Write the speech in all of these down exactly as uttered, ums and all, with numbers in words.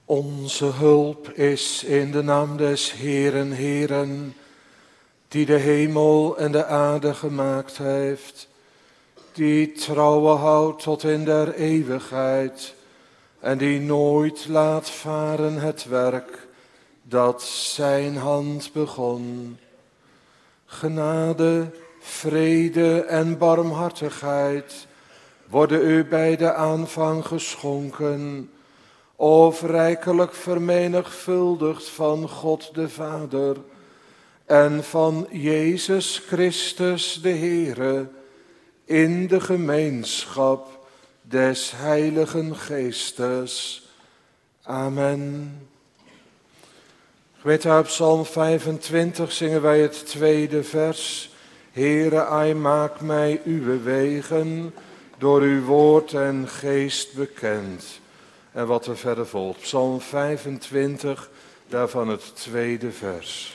Onze hulp is in de naam des Heeren, Heeren, die de hemel en de aarde gemaakt heeft, die trouwe houdt tot in der eeuwigheid en die nooit laat varen het werk dat zijn hand begon. Genade, vrede en barmhartigheid worden u bij de aanvang geschonken, of rijkelijk vermenigvuldigd van God de Vader en van Jezus Christus de Heere, in de gemeenschap des Heiligen Geestes. Amen. Gemeente, uit Psalm vijfentwintig zingen wij het tweede vers. Heere, ai, maak mij uw wegen, door uw woord en geest bekend. En wat er verder volgt. Psalm vijfentwintig, daarvan het tweede vers.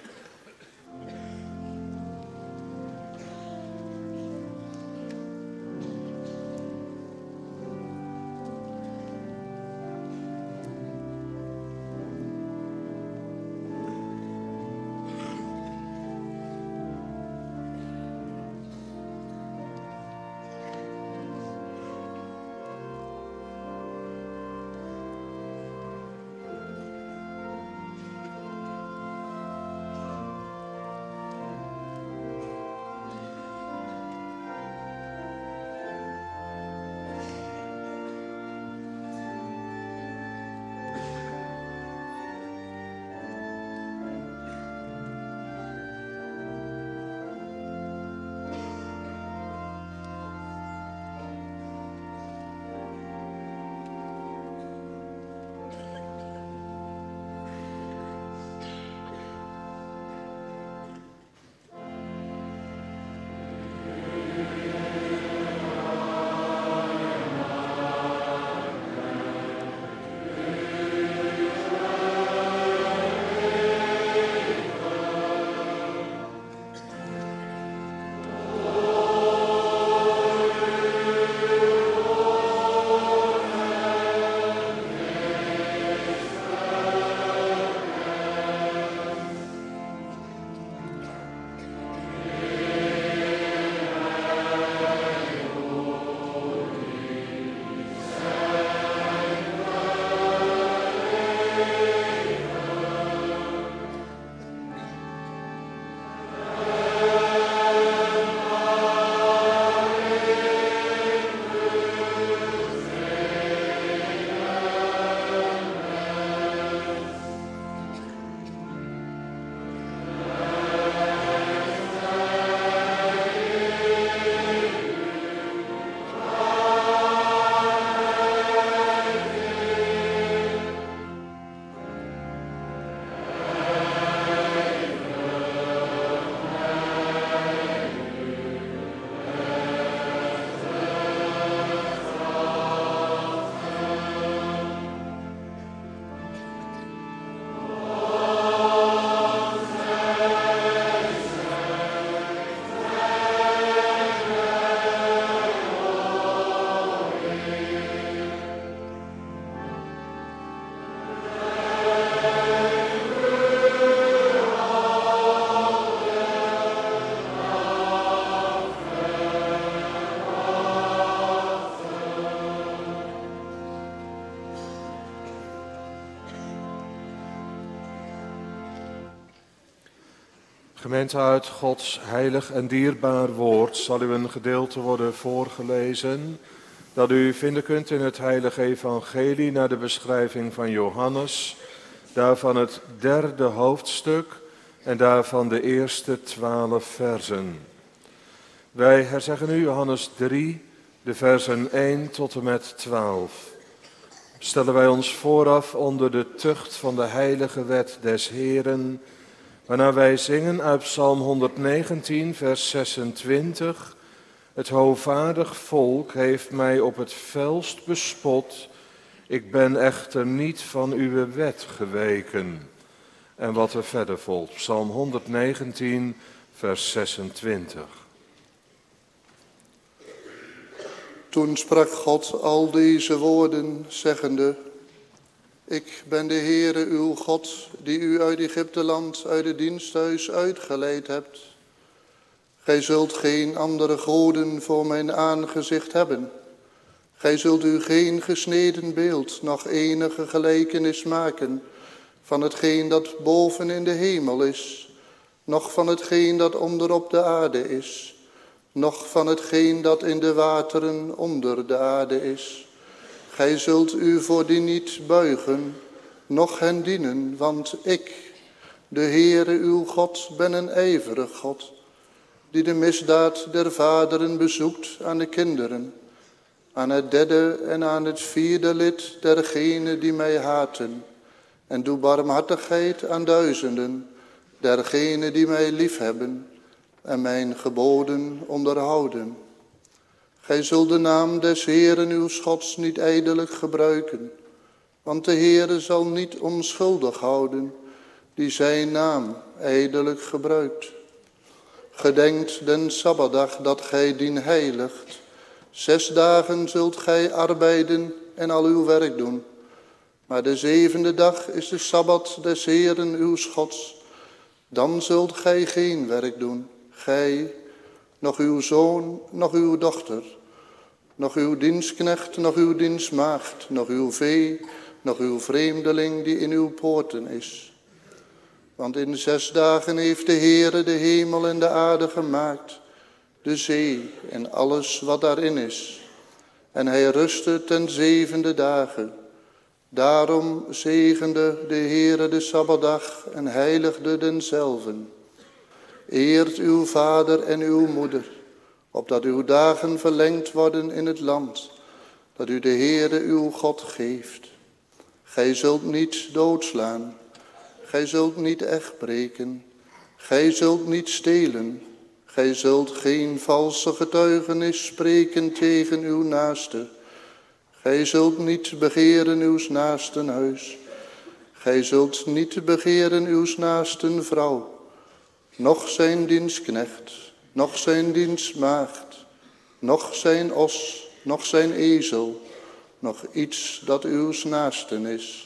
Gemeente, uit Gods heilig en dierbaar woord zal u een gedeelte worden voorgelezen dat u vinden kunt in het heilige evangelie naar de beschrijving van Johannes, daarvan het derde hoofdstuk en daarvan de eerste twaalf versen. Wij herzeggen nu Johannes drie, de versen één tot en met twaalf. Stellen wij ons vooraf onder de tucht van de heilige wet des Heeren, waarna wij zingen uit Psalm honderdnegentien, vers zesentwintig. Het hovaardig volk heeft mij op het felst bespot, ik ben echter niet van uw wet geweken. En wat er verder volgt, Psalm honderdnegentien, vers zesentwintig. Toen sprak God al deze woorden, zeggende: Ik ben de Heere uw God, die u uit Egypteland, uit het diensthuis uitgeleid hebt. Gij zult geen andere goden voor mijn aangezicht hebben. Gij zult u geen gesneden beeld, noch enige gelijkenis maken van hetgeen dat boven in de hemel is, noch van hetgeen dat onder op de aarde is, noch van hetgeen dat in de wateren onder de aarde is. Gij zult u voor die niet buigen, noch hen dienen, want ik, de Heere uw God, ben een ijverig God, die de misdaad der vaderen bezoekt aan de kinderen, aan het derde en aan het vierde lid dergenen die mij haten, en doe barmhartigheid aan duizenden, dergenen die mij liefhebben en mijn geboden onderhouden. Gij zult de naam des Heeren uw Gods niet ijdelijk gebruiken, want de Heere zal niet onschuldig houden, die zijn naam ijdelijk gebruikt. Gedenkt den Sabbatdag dat gij dien heiligt. Zes dagen zult gij arbeiden en al uw werk doen. Maar de zevende dag is de Sabbat des Heeren uw Gods. Dan zult gij geen werk doen, gij, nog uw zoon, nog uw dochter, nog uw dienstknecht, nog uw dienstmaagd, nog uw vee, nog uw vreemdeling die in uw poorten is. Want in zes dagen heeft de Heere de hemel en de aarde gemaakt, de zee en alles wat daarin is. En hij rustte ten zevende dagen. Daarom zegende de Heere de Sabbatdag en heiligde denzelven. Eert uw vader en uw moeder, opdat uw dagen verlengd worden in het land, dat u de Heere uw God geeft. Gij zult niet doodslaan, gij zult niet echt breken, gij zult niet stelen, gij zult geen valse getuigenis spreken tegen uw naaste. Gij zult niet begeren uw naasten huis, gij zult niet begeren uw naasten vrouw, noch zijn dienstknecht, noch zijn dienstmaagd, noch zijn os, noch zijn ezel, nog iets dat uw naasten is.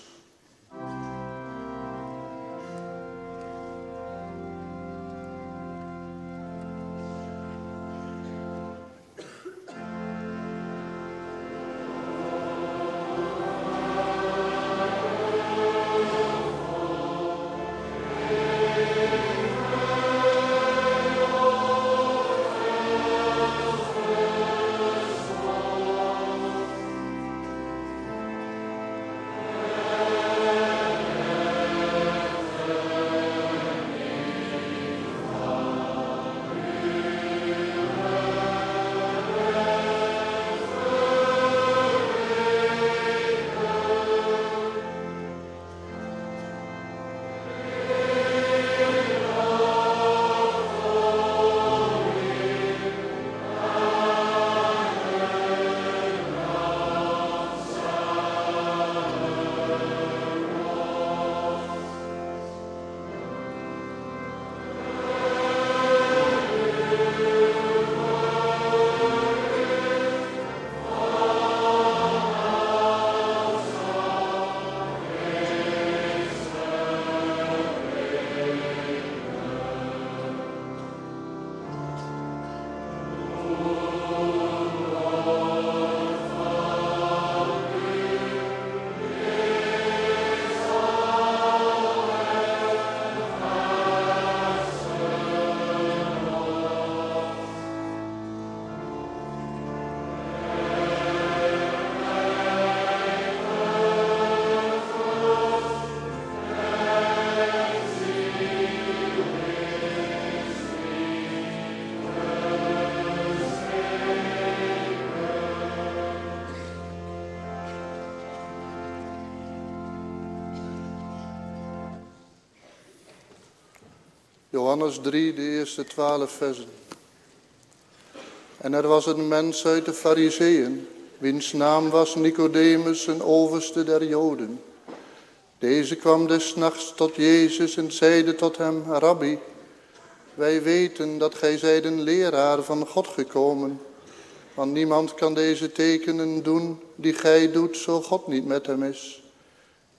Johannes drie, de eerste twaalf versen. En er was een mens uit de Farizeeën, wiens naam was Nicodemus, een overste der Joden. Deze kwam des nachts tot Jezus en zeide tot hem: Rabbi, wij weten dat gij zijt een leraar van God gekomen, want niemand kan deze tekenen doen die gij doet, zo God niet met hem is.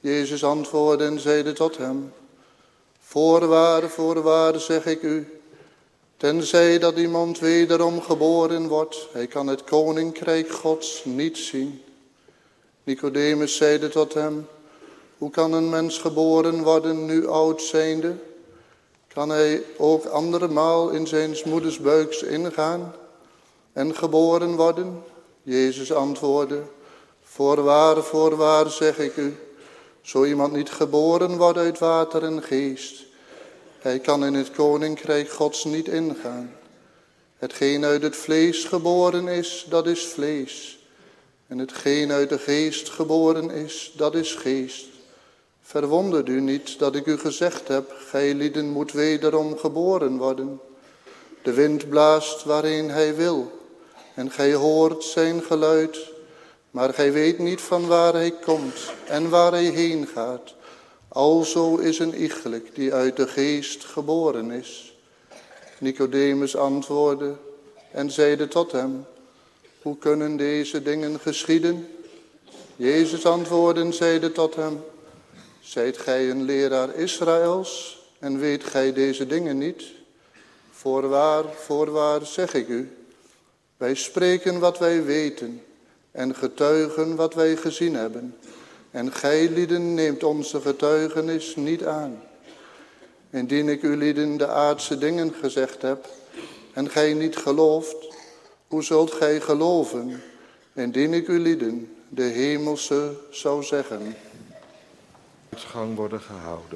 Jezus antwoordde en zeide tot hem: Voorwaar, voorwaar zeg ik u, tenzij dat iemand wederom geboren wordt, hij kan het koninkrijk Gods niet zien. Nicodemus zeide tot hem: Hoe kan een mens geboren worden, nu oud zijnde? Kan hij ook andermaal in zijn moeders buiks ingaan en geboren worden? Jezus antwoordde: Voorwaar, voorwaar zeg ik u, zo iemand niet geboren wordt uit water en geest, hij kan in het koninkrijk Gods niet ingaan. Hetgeen uit het vlees geboren is, dat is vlees. En hetgeen uit de geest geboren is, dat is geest. Verwondert u niet dat ik u gezegd heb, gij lieden moet wederom geboren worden. De wind blaast waarheen hij wil, en gij hoort zijn geluid, maar gij weet niet van waar hij komt en waar hij heen gaat. Alzo is een iegelijk die uit de geest geboren is. Nicodemus antwoordde en zeide tot hem: Hoe kunnen deze dingen geschieden? Jezus antwoordde en zeide tot hem: Zijt gij een leraar Israëls en weet gij deze dingen niet? Voorwaar, voorwaar zeg ik u, wij spreken wat wij weten en getuigen wat wij gezien hebben. En gij lieden neemt onze getuigenis niet aan. Indien ik u lieden de aardse dingen gezegd heb en gij niet gelooft, hoe zult gij geloven, indien ik u lieden de hemelse zou zeggen? Uitgang worden gehouden.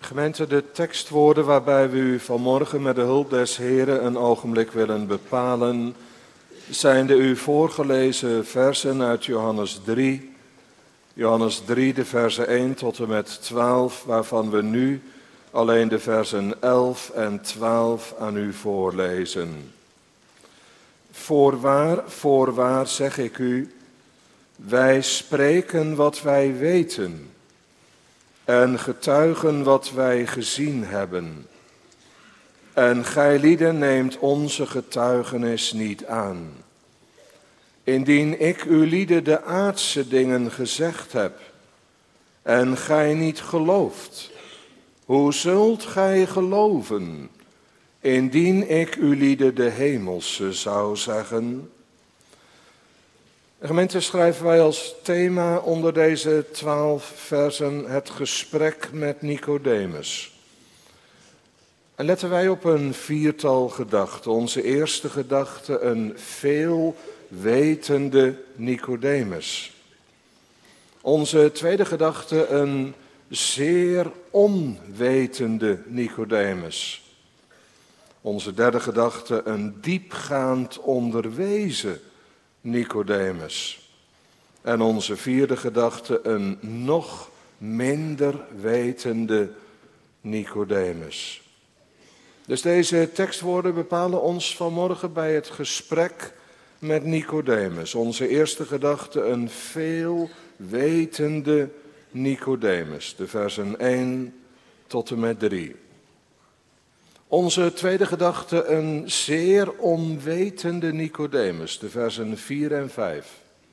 Gemeente, de tekstwoorden waarbij we u vanmorgen met de hulp des Heren een ogenblik willen bepalen, zijn de u voorgelezen versen uit Johannes drie. Johannes drie, de versen één tot en met twaalf, waarvan we nu alleen de versen elf en twaalf aan u voorlezen. Voorwaar, voorwaar zeg ik u, wij spreken wat wij weten en getuigen wat wij gezien hebben. En gijlieden neemt onze getuigenis niet aan. Indien ik u lieden de aardse dingen gezegd heb en gij niet gelooft, hoe zult gij geloven, indien ik u lieden de hemelse zou zeggen? Gemeente, schrijven wij als thema onder deze twaalf versen het gesprek met Nicodemus. En letten wij op een viertal gedachten. Onze eerste gedachte, een veelwetende Nicodemus. Onze tweede gedachte, een zeer onwetende Nicodemus. Onze derde gedachte, een diepgaand onderwezen Nicodemus. En onze vierde gedachte, een nog minder wetende Nicodemus. Dus deze tekstwoorden bepalen ons vanmorgen bij het gesprek met Nicodemus. Onze eerste gedachte, een veelwetende Nicodemus. De versen één tot en met drie. Onze tweede gedachte, een zeer onwetende Nicodemus, de versen vier en vijf.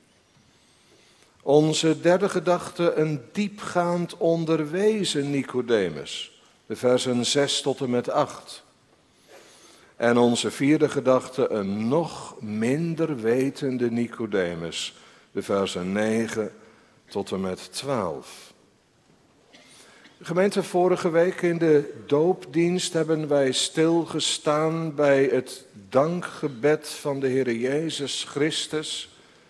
Onze derde gedachte, een diepgaand onderwezen Nicodemus, de versen zes tot en met acht. En onze vierde gedachte, een nog minder wetende Nicodemus, de versen negen tot en met twaalf. Gemeente, vorige week in de doopdienst hebben wij stilgestaan bij het dankgebed van de Heer Jezus Christus.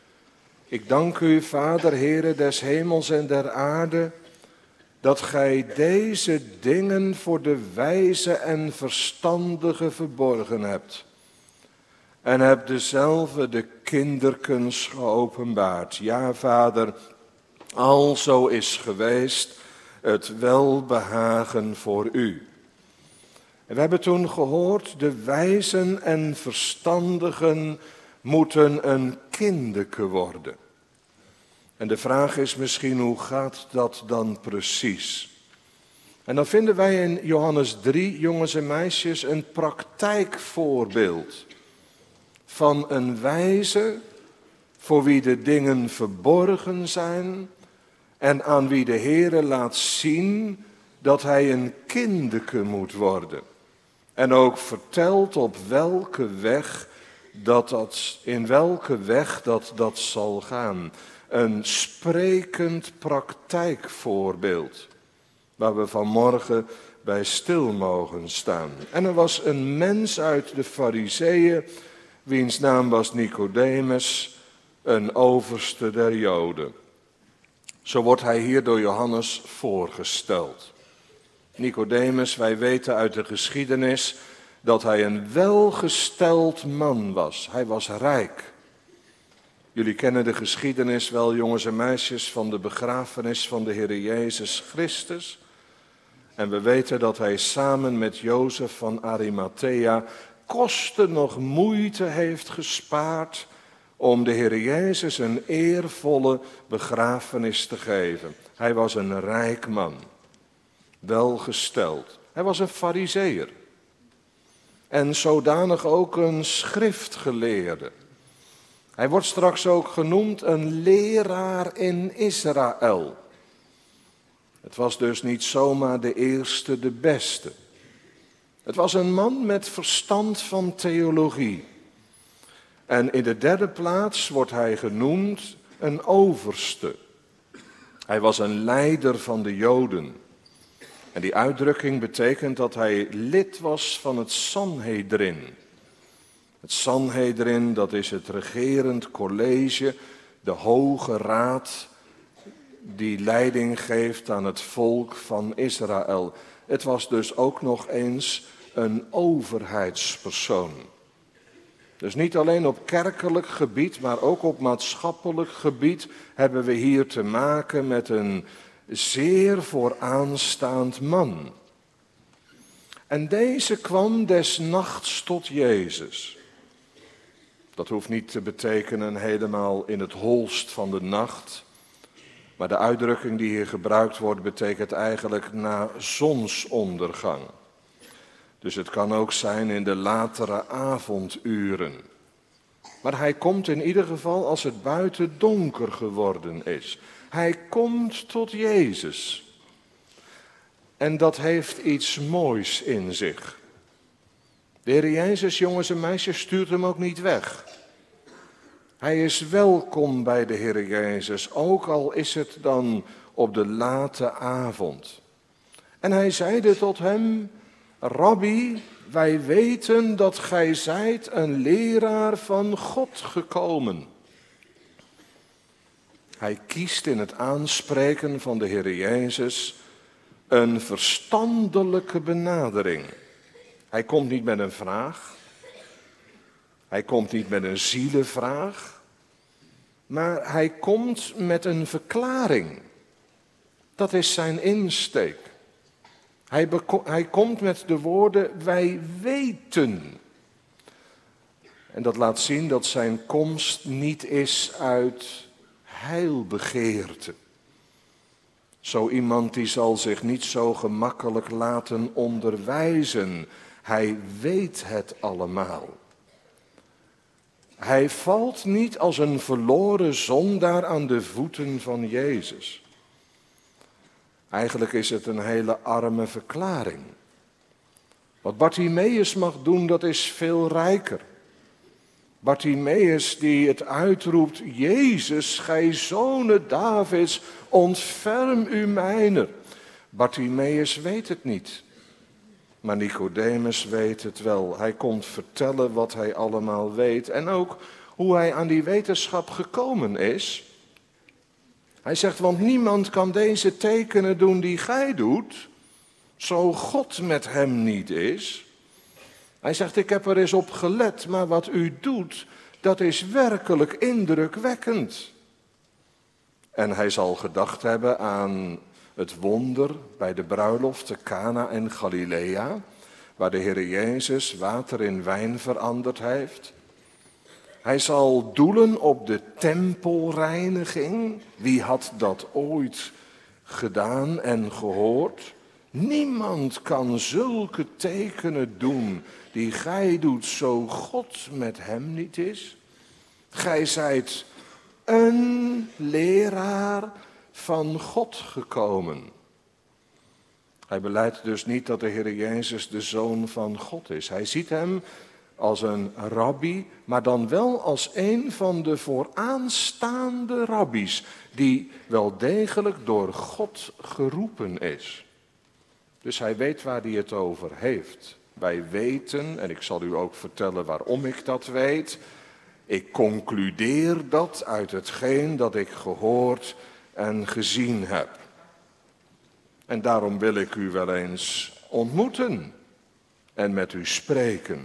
Ik dank u, Vader, Heere des hemels en der aarde, dat gij deze dingen voor de wijze en verstandige verborgen hebt. En hebt dezelfde de kinderkens geopenbaard. Ja, Vader, alzo is geweest het welbehagen voor u. En we hebben toen gehoord, de wijzen en verstandigen moeten een kinderke worden. En de vraag is misschien, hoe gaat dat dan precies? En dan vinden wij in Johannes drie, jongens en meisjes, een praktijkvoorbeeld van een wijze voor wie de dingen verborgen zijn en aan wie de Heere laat zien dat hij een kinderke moet worden. En ook vertelt op welke weg dat dat, in welke weg dat dat zal gaan. Een sprekend praktijkvoorbeeld, waar we vanmorgen bij stil mogen staan. En er was een mens uit de Farizeeën, wiens naam was Nicodemus, een overste der Joden. Zo wordt hij hier door Johannes voorgesteld. Nicodemus, wij weten uit de geschiedenis dat hij een welgesteld man was. Hij was rijk. Jullie kennen de geschiedenis wel, jongens en meisjes, van de begrafenis van de Heer Jezus Christus. En we weten dat hij samen met Jozef van Arimathea kosten nog moeite heeft gespaard om de Heer Jezus een eervolle begrafenis te geven. Hij was een rijk man, welgesteld. Hij was een Farizeeër. En zodanig ook een schriftgeleerde. Hij wordt straks ook genoemd een leraar in Israël. Het was dus niet zomaar de eerste, de beste. Het was een man met verstand van theologie. En in de derde plaats wordt hij genoemd een overste. Hij was een leider van de Joden. En die uitdrukking betekent dat hij lid was van het Sanhedrin. Het Sanhedrin, dat is het regerend college, de hoge raad die leiding geeft aan het volk van Israël. Het was dus ook nog eens een overheidspersoon. Dus niet alleen op kerkelijk gebied, maar ook op maatschappelijk gebied hebben we hier te maken met een zeer vooraanstaand man. En deze kwam des nachts tot Jezus. Dat hoeft niet te betekenen helemaal in het holst van de nacht. Maar de uitdrukking die hier gebruikt wordt betekent eigenlijk na zonsondergang. Dus het kan ook zijn in de latere avonduren. Maar hij komt in ieder geval als het buiten donker geworden is. Hij komt tot Jezus. En dat heeft iets moois in zich. De Heer Jezus, jongens en meisjes, stuurt hem ook niet weg. Hij is welkom bij de Heer Jezus, ook al is het dan op de late avond. En hij zeide tot hem: Rabbi, wij weten dat gij zijt een leraar van God gekomen. Hij kiest in het aanspreken van de Heer Jezus een verstandelijke benadering. Hij komt niet met een vraag. Hij komt niet met een zielenvraag. Maar hij komt met een verklaring. Dat is zijn insteek. Hij, beko- hij komt met de woorden: wij weten. En dat laat zien dat zijn komst niet is uit heilbegeerte. Zo iemand die zal zich niet zo gemakkelijk laten onderwijzen. Hij weet het allemaal. Hij valt niet als een verloren zondaar aan de voeten van Jezus. Eigenlijk is het een hele arme verklaring. Wat Bartimeus mag doen, dat is veel rijker. Bartimeus die het uitroept: Jezus, gij zonen Davids, ontferm u mijner. Bartimeus weet het niet. Maar Nicodemus weet het wel. Hij komt vertellen wat hij allemaal weet. En ook hoe hij aan die wetenschap gekomen is. Hij zegt: want niemand kan deze tekenen doen die gij doet, zo God met hem niet is. Hij zegt: ik heb er eens op gelet, maar wat u doet, dat is werkelijk indrukwekkend. En hij zal gedacht hebben aan het wonder bij de bruiloft te Cana en Galilea, waar de Heer Jezus water in wijn veranderd heeft. Hij zal doelen op de tempelreiniging. Wie had dat ooit gedaan en gehoord? Niemand kan zulke tekenen doen die gij doet, zo God met hem niet is. Gij zijt een leraar van God gekomen. Hij belijdt dus niet dat de Heer Jezus de Zoon van God is. Hij ziet hem als een rabbi, maar dan wel als een van de vooraanstaande rabbies, die wel degelijk door God geroepen is. Dus hij weet waar hij het over heeft. Wij weten, en ik zal u ook vertellen waarom ik dat weet. Ik concludeer dat uit hetgeen dat ik gehoord en gezien heb. En daarom wil ik u wel eens ontmoeten en met u spreken.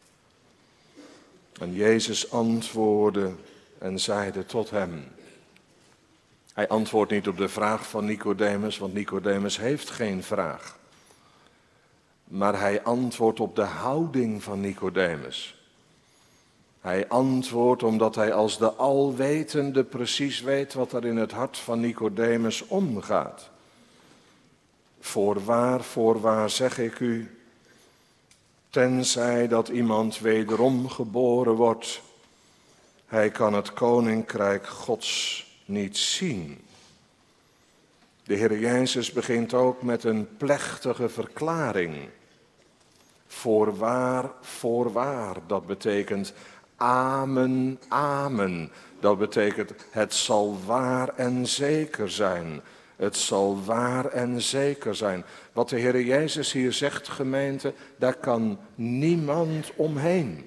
En Jezus antwoordde en zeide tot hem. Hij antwoordt niet op de vraag van Nicodemus, want Nicodemus heeft geen vraag. Maar hij antwoordt op de houding van Nicodemus. Hij antwoordt omdat hij als de alwetende precies weet wat er in het hart van Nicodemus omgaat. Voorwaar, voorwaar zeg ik u, tenzij dat iemand wederom geboren wordt, hij kan het koninkrijk Gods niet zien. De Heer Jezus begint ook met een plechtige verklaring. Voorwaar, voorwaar, dat betekent amen, amen. Dat betekent het zal waar en zeker zijn. Het zal waar en zeker zijn. Wat de Heer Jezus hier zegt, gemeente, daar kan niemand omheen.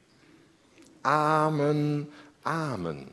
Amen, amen.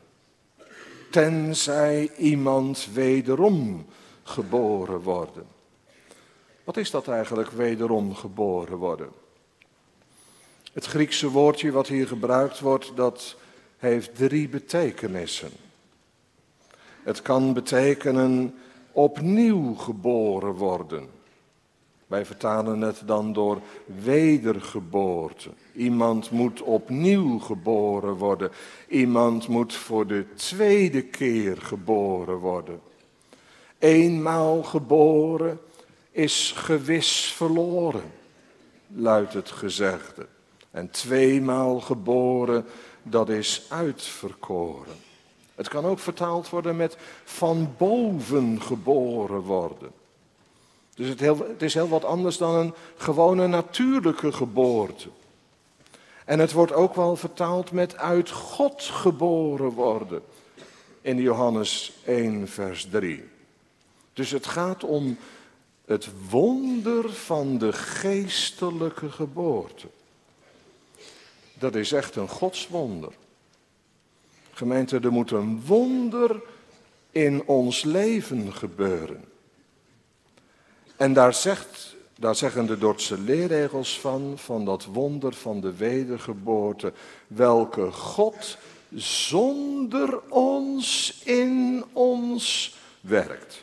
Tenzij iemand wederom geboren worden. Wat is dat eigenlijk, wederom geboren worden? Het Griekse woordje wat hier gebruikt wordt, dat heeft drie betekenissen. Het kan betekenen opnieuw geboren worden. Wij vertalen het dan door wedergeboorte. Iemand moet opnieuw geboren worden. Iemand moet voor de tweede keer geboren worden. Eenmaal geboren is gewis verloren, luidt het gezegde. En tweemaal geboren, dat is uitverkoren. Het kan ook vertaald worden met van boven geboren worden. Dus het, heel, het is heel wat anders dan een gewone natuurlijke geboorte. En het wordt ook wel vertaald met uit God geboren worden. In Johannes één vers drie. Dus het gaat om het wonder van de geestelijke geboorte. Dat is echt een godswonder. Gemeente, er moet een wonder in ons leven gebeuren. En daar, zegt, daar zeggen de Dordtse leerregels van, van dat wonder van de wedergeboorte, welke God zonder ons in ons werkt.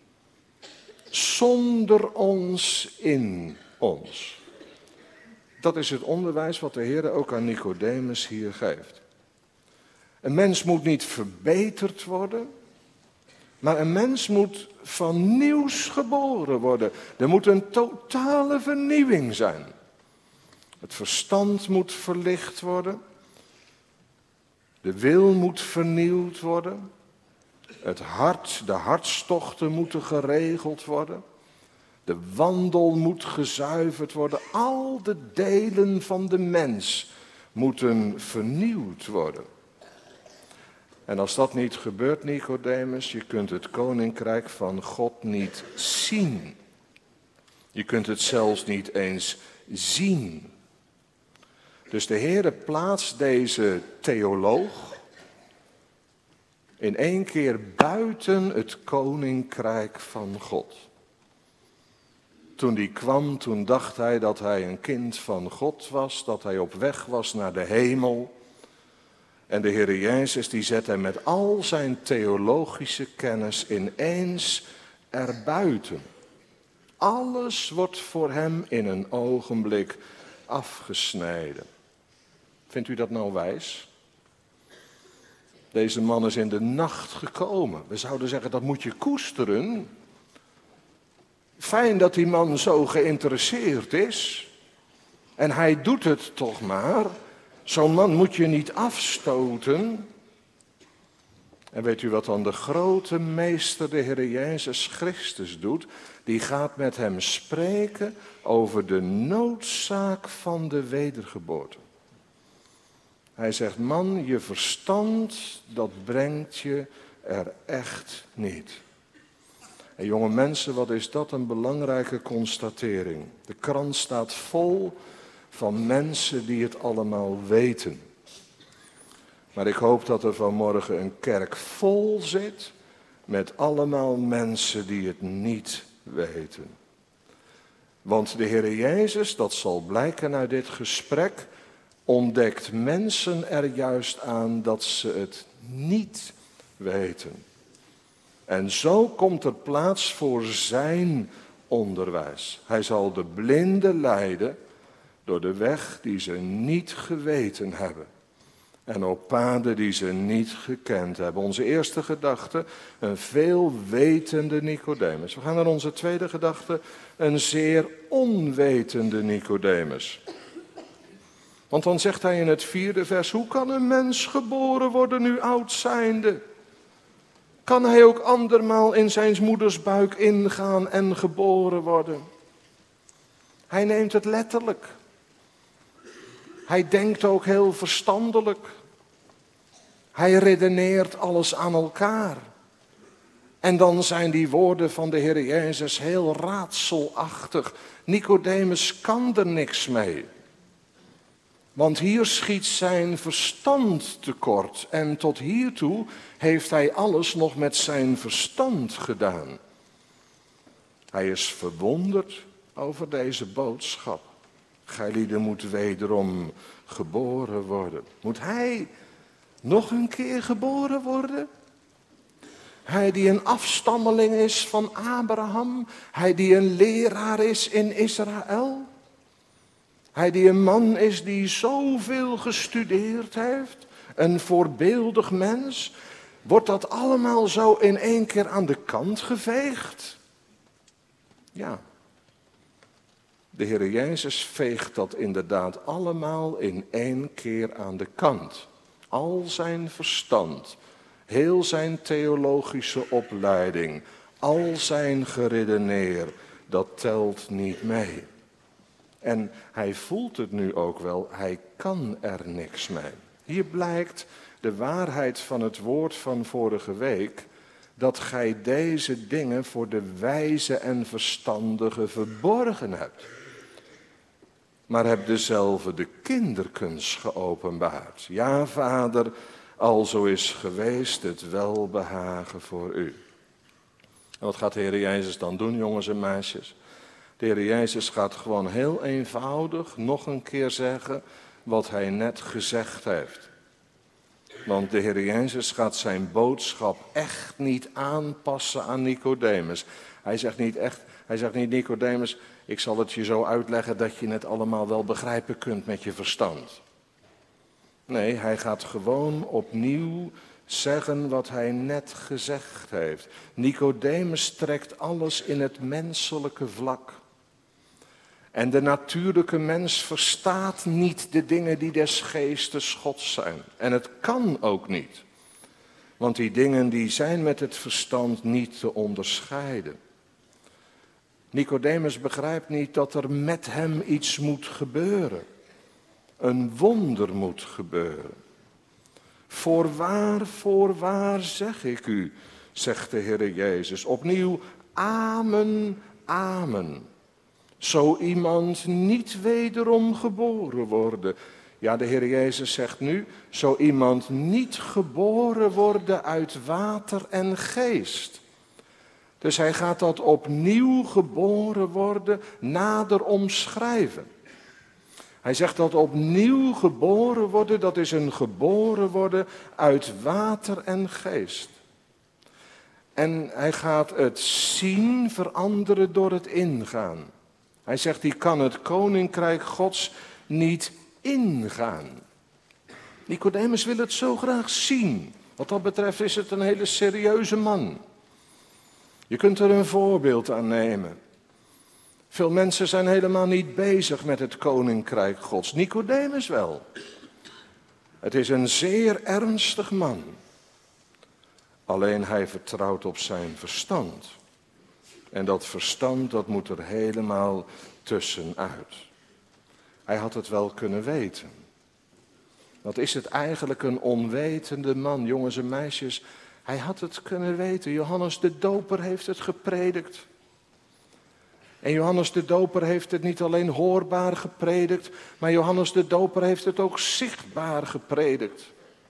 Zonder ons in ons. Dat is het onderwijs wat de Heer ook aan Nicodemus hier geeft. Een mens moet niet verbeterd worden, maar een mens moet van nieuws geboren worden. Er moet een totale vernieuwing zijn. Het verstand moet verlicht worden. De wil moet vernieuwd worden. Het hart, de hartstochten moeten geregeld worden. De wandel moet gezuiverd worden. Al de delen van de mens moeten vernieuwd worden. En als dat niet gebeurt, Nicodemus, je kunt het koninkrijk van God niet zien. Je kunt het zelfs niet eens zien. Dus de Heere plaatst deze theoloog in één keer buiten het koninkrijk van God. Toen die kwam, toen dacht hij dat hij een kind van God was, dat hij op weg was naar de hemel. En de Heer Jezus die zet hem met al zijn theologische kennis ineens erbuiten. Alles wordt voor hem in een ogenblik afgesneden. Vindt u dat nou wijs? Deze man is in de nacht gekomen. We zouden zeggen, dat moet je koesteren. Fijn dat die man zo geïnteresseerd is. En hij doet het toch maar. Zo'n man moet je niet afstoten. En weet u wat dan de grote meester, de Heer Jezus Christus, doet? Die gaat met hem spreken over de noodzaak van de wedergeboorte. Hij zegt, man, je verstand, dat brengt je er echt niet. En jonge mensen, wat is dat een belangrijke constatering. De krant staat vol van mensen die het allemaal weten. Maar ik hoop dat er vanmorgen een kerk vol zit met allemaal mensen die het niet weten. Want de Heer Jezus, dat zal blijken uit dit gesprek, ontdekt mensen er juist aan dat ze het niet weten. En zo komt er plaats voor zijn onderwijs. Hij zal de blinden leiden door de weg die ze niet geweten hebben. En op paden die ze niet gekend hebben. Onze eerste gedachte, een veelwetende Nicodemus. We gaan naar onze tweede gedachte, een zeer onwetende Nicodemus. Want dan zegt hij in het vierde vers, hoe kan een mens geboren worden nu oud zijnde? Kan hij ook andermaal in zijn moeders buik ingaan en geboren worden? Hij neemt het letterlijk. Hij denkt ook heel verstandelijk. Hij redeneert alles aan elkaar. En dan zijn die woorden van de Heer Jezus heel raadselachtig. Nicodemus kan er niks mee. Want hier schiet zijn verstand tekort. En tot hiertoe heeft hij alles nog met zijn verstand gedaan. Hij is verwonderd over deze boodschap. Gijlieden moet wederom geboren worden. Moet hij nog een keer geboren worden? Hij die een afstammeling is van Abraham. Hij die een leraar is in Israël. Hij die een man is die zoveel gestudeerd heeft. Een voorbeeldig mens. Wordt dat allemaal zo in één keer aan de kant geveegd? Ja. De Heer Jezus veegt dat inderdaad allemaal in één keer aan de kant. Al zijn verstand, heel zijn theologische opleiding, al zijn geredeneer, dat telt niet mee. En hij voelt het nu ook wel, hij kan er niks mee. Hier blijkt de waarheid van het woord van vorige week, dat gij deze dingen voor de wijze en verstandige verborgen hebt. Maar hebt dezelfde de kinderkens geopenbaard. Ja, Vader, alzo is geweest het welbehagen voor u. En wat gaat de Heer Jezus dan doen, jongens en meisjes? De Heer Jezus gaat gewoon heel eenvoudig nog een keer zeggen wat hij net gezegd heeft. Want de Heer Jezus gaat zijn boodschap echt niet aanpassen aan Nicodemus. Hij zegt niet echt, hij zegt niet Nicodemus, ik zal het je zo uitleggen dat je het allemaal wel begrijpen kunt met je verstand. Nee, hij gaat gewoon opnieuw zeggen wat hij net gezegd heeft. Nicodemus trekt alles in het menselijke vlak. En de natuurlijke mens verstaat niet de dingen die des geestes Gods zijn. En het kan ook niet. Want die dingen die zijn met het verstand niet te onderscheiden. Nicodemus begrijpt niet dat er met hem iets moet gebeuren. Een wonder moet gebeuren. Voorwaar, voorwaar zeg ik u, zegt de Heer Jezus. Opnieuw, amen, amen. Zo iemand niet wederom geboren worden. Ja, de Heer Jezus zegt nu, zo iemand niet geboren worden uit water en geest. Dus hij gaat dat opnieuw geboren worden nader omschrijven. Hij zegt dat opnieuw geboren worden, dat is een geboren worden uit water en geest. En hij gaat het zien veranderen door het ingaan. Hij zegt, die kan het koninkrijk Gods niet ingaan. Nicodemus wil het zo graag zien. Wat dat betreft is het een hele serieuze man. Je kunt er een voorbeeld aan nemen. Veel mensen zijn helemaal niet bezig met het koninkrijk Gods. Nicodemus wel. Het is een zeer ernstig man. Alleen hij vertrouwt op zijn verstand. En dat verstand, dat moet er helemaal tussenuit. Hij had het wel kunnen weten. Wat is het eigenlijk een onwetende man, jongens en meisjes? Hij had het kunnen weten. Johannes de Doper heeft het gepredikt. En Johannes de Doper heeft het niet alleen hoorbaar gepredikt, maar Johannes de Doper heeft het ook zichtbaar gepredikt.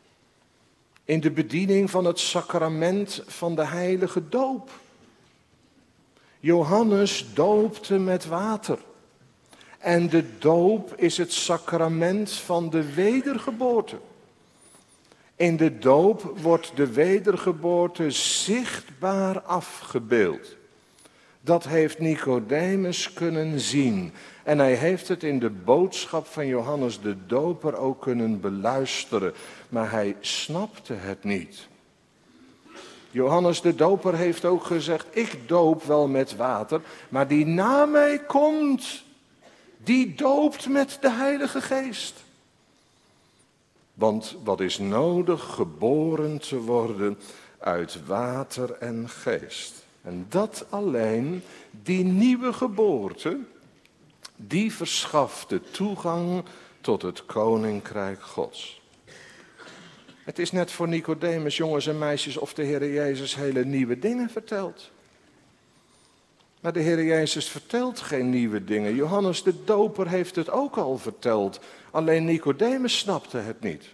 In de bediening van het sacrament van de heilige doop. Johannes doopte met water. En de doop is het sacrament van de wedergeboorte. In de doop wordt de wedergeboorte zichtbaar afgebeeld. Dat heeft Nicodemus kunnen zien. En hij heeft het in de boodschap van Johannes de Doper ook kunnen beluisteren. Maar hij snapte het niet. Johannes de Doper heeft ook gezegd, ik doop wel met water, maar die na mij komt, die doopt met de Heilige Geest. Want wat is nodig? Geboren te worden uit water en geest. En dat alleen, die nieuwe geboorte, die verschaft de toegang tot het koninkrijk Gods. Het is net voor Nicodemus, jongens en meisjes, of de Heer Jezus hele nieuwe dingen vertelt. Maar de Heer Jezus vertelt geen nieuwe dingen. Johannes de Doper heeft het ook al verteld. Alleen Nicodemus snapte het niet.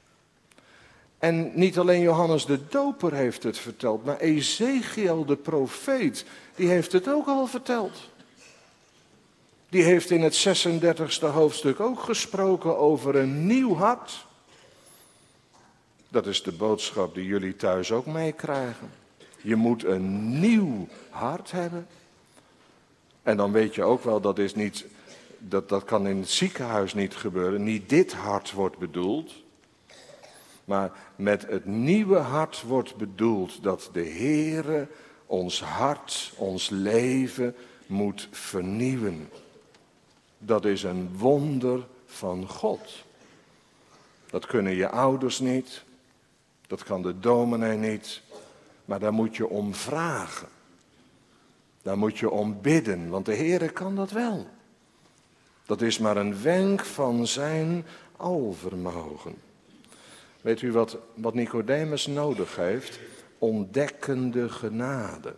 En niet alleen Johannes de Doper heeft het verteld, maar Ezechiel de profeet, die heeft het ook al verteld. Die heeft in het zesendertigste hoofdstuk ook gesproken over een nieuw hart. Dat is de boodschap die jullie thuis ook meekrijgen. Je moet een nieuw hart hebben. En dan weet je ook wel, dat is niet, dat, dat kan in het ziekenhuis niet gebeuren. Niet dit hart wordt bedoeld. Maar met het nieuwe hart wordt bedoeld dat de Heere ons hart, ons leven moet vernieuwen. Dat is een wonder van God. Dat kunnen je ouders niet. Dat kan de dominee niet. Maar daar moet je om vragen. Daar moet je om bidden, want de Heere kan dat wel. Dat is maar een wenk van zijn alvermogen. Weet u wat, wat Nicodemus nodig heeft? Ontdekkende genade.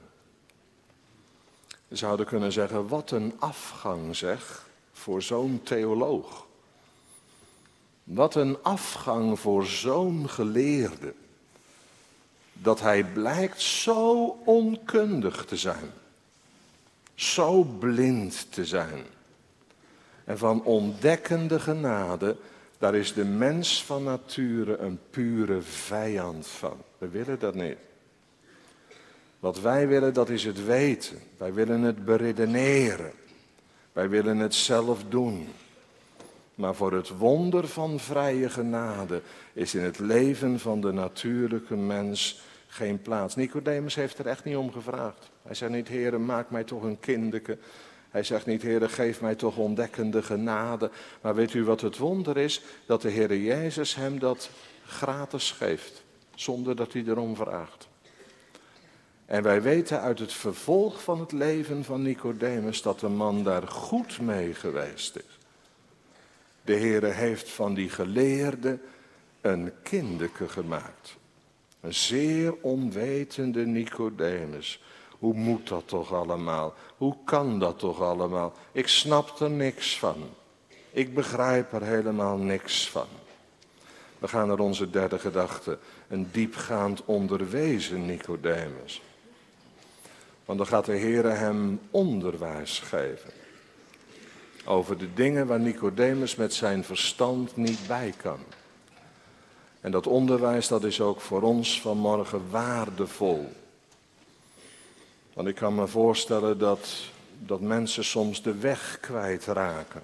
We zouden kunnen zeggen, wat een afgang zeg, voor zo'n theoloog. Wat een afgang voor zo'n geleerde. Dat hij blijkt zo onkundig te zijn. Zo blind te zijn. En van ontdekkende genade, daar is de mens van nature een pure vijand van. We willen dat niet. Wat wij willen, dat is het weten. Wij willen het beredeneren. Wij willen het zelf doen. Maar voor het wonder van vrije genade is in het leven van de natuurlijke mens geen plaats. Nicodemus heeft er echt niet om gevraagd. Hij zegt niet, Heere, maak mij toch een kinderke. Hij zegt niet, Heere, geef mij toch ontdekkende genade. Maar weet u wat het wonder is? Dat de Heere Jezus hem dat gratis geeft. Zonder dat hij erom vraagt. En wij weten uit het vervolg van het leven van Nicodemus dat de man daar goed mee geweest is. De Heere heeft van die geleerde een kinderke gemaakt. Een zeer onwetende Nicodemus. Hoe moet dat toch allemaal? Hoe kan dat toch allemaal? Ik snap er niks van. Ik begrijp er helemaal niks van. We gaan naar onze derde gedachte. Een diepgaand onderwezen Nicodemus. Want dan gaat de Heere hem onderwijs geven. Over de dingen waar Nicodemus met zijn verstand niet bij kan. En dat onderwijs, dat is ook voor ons vanmorgen waardevol. Want ik kan me voorstellen dat, dat mensen soms de weg kwijtraken.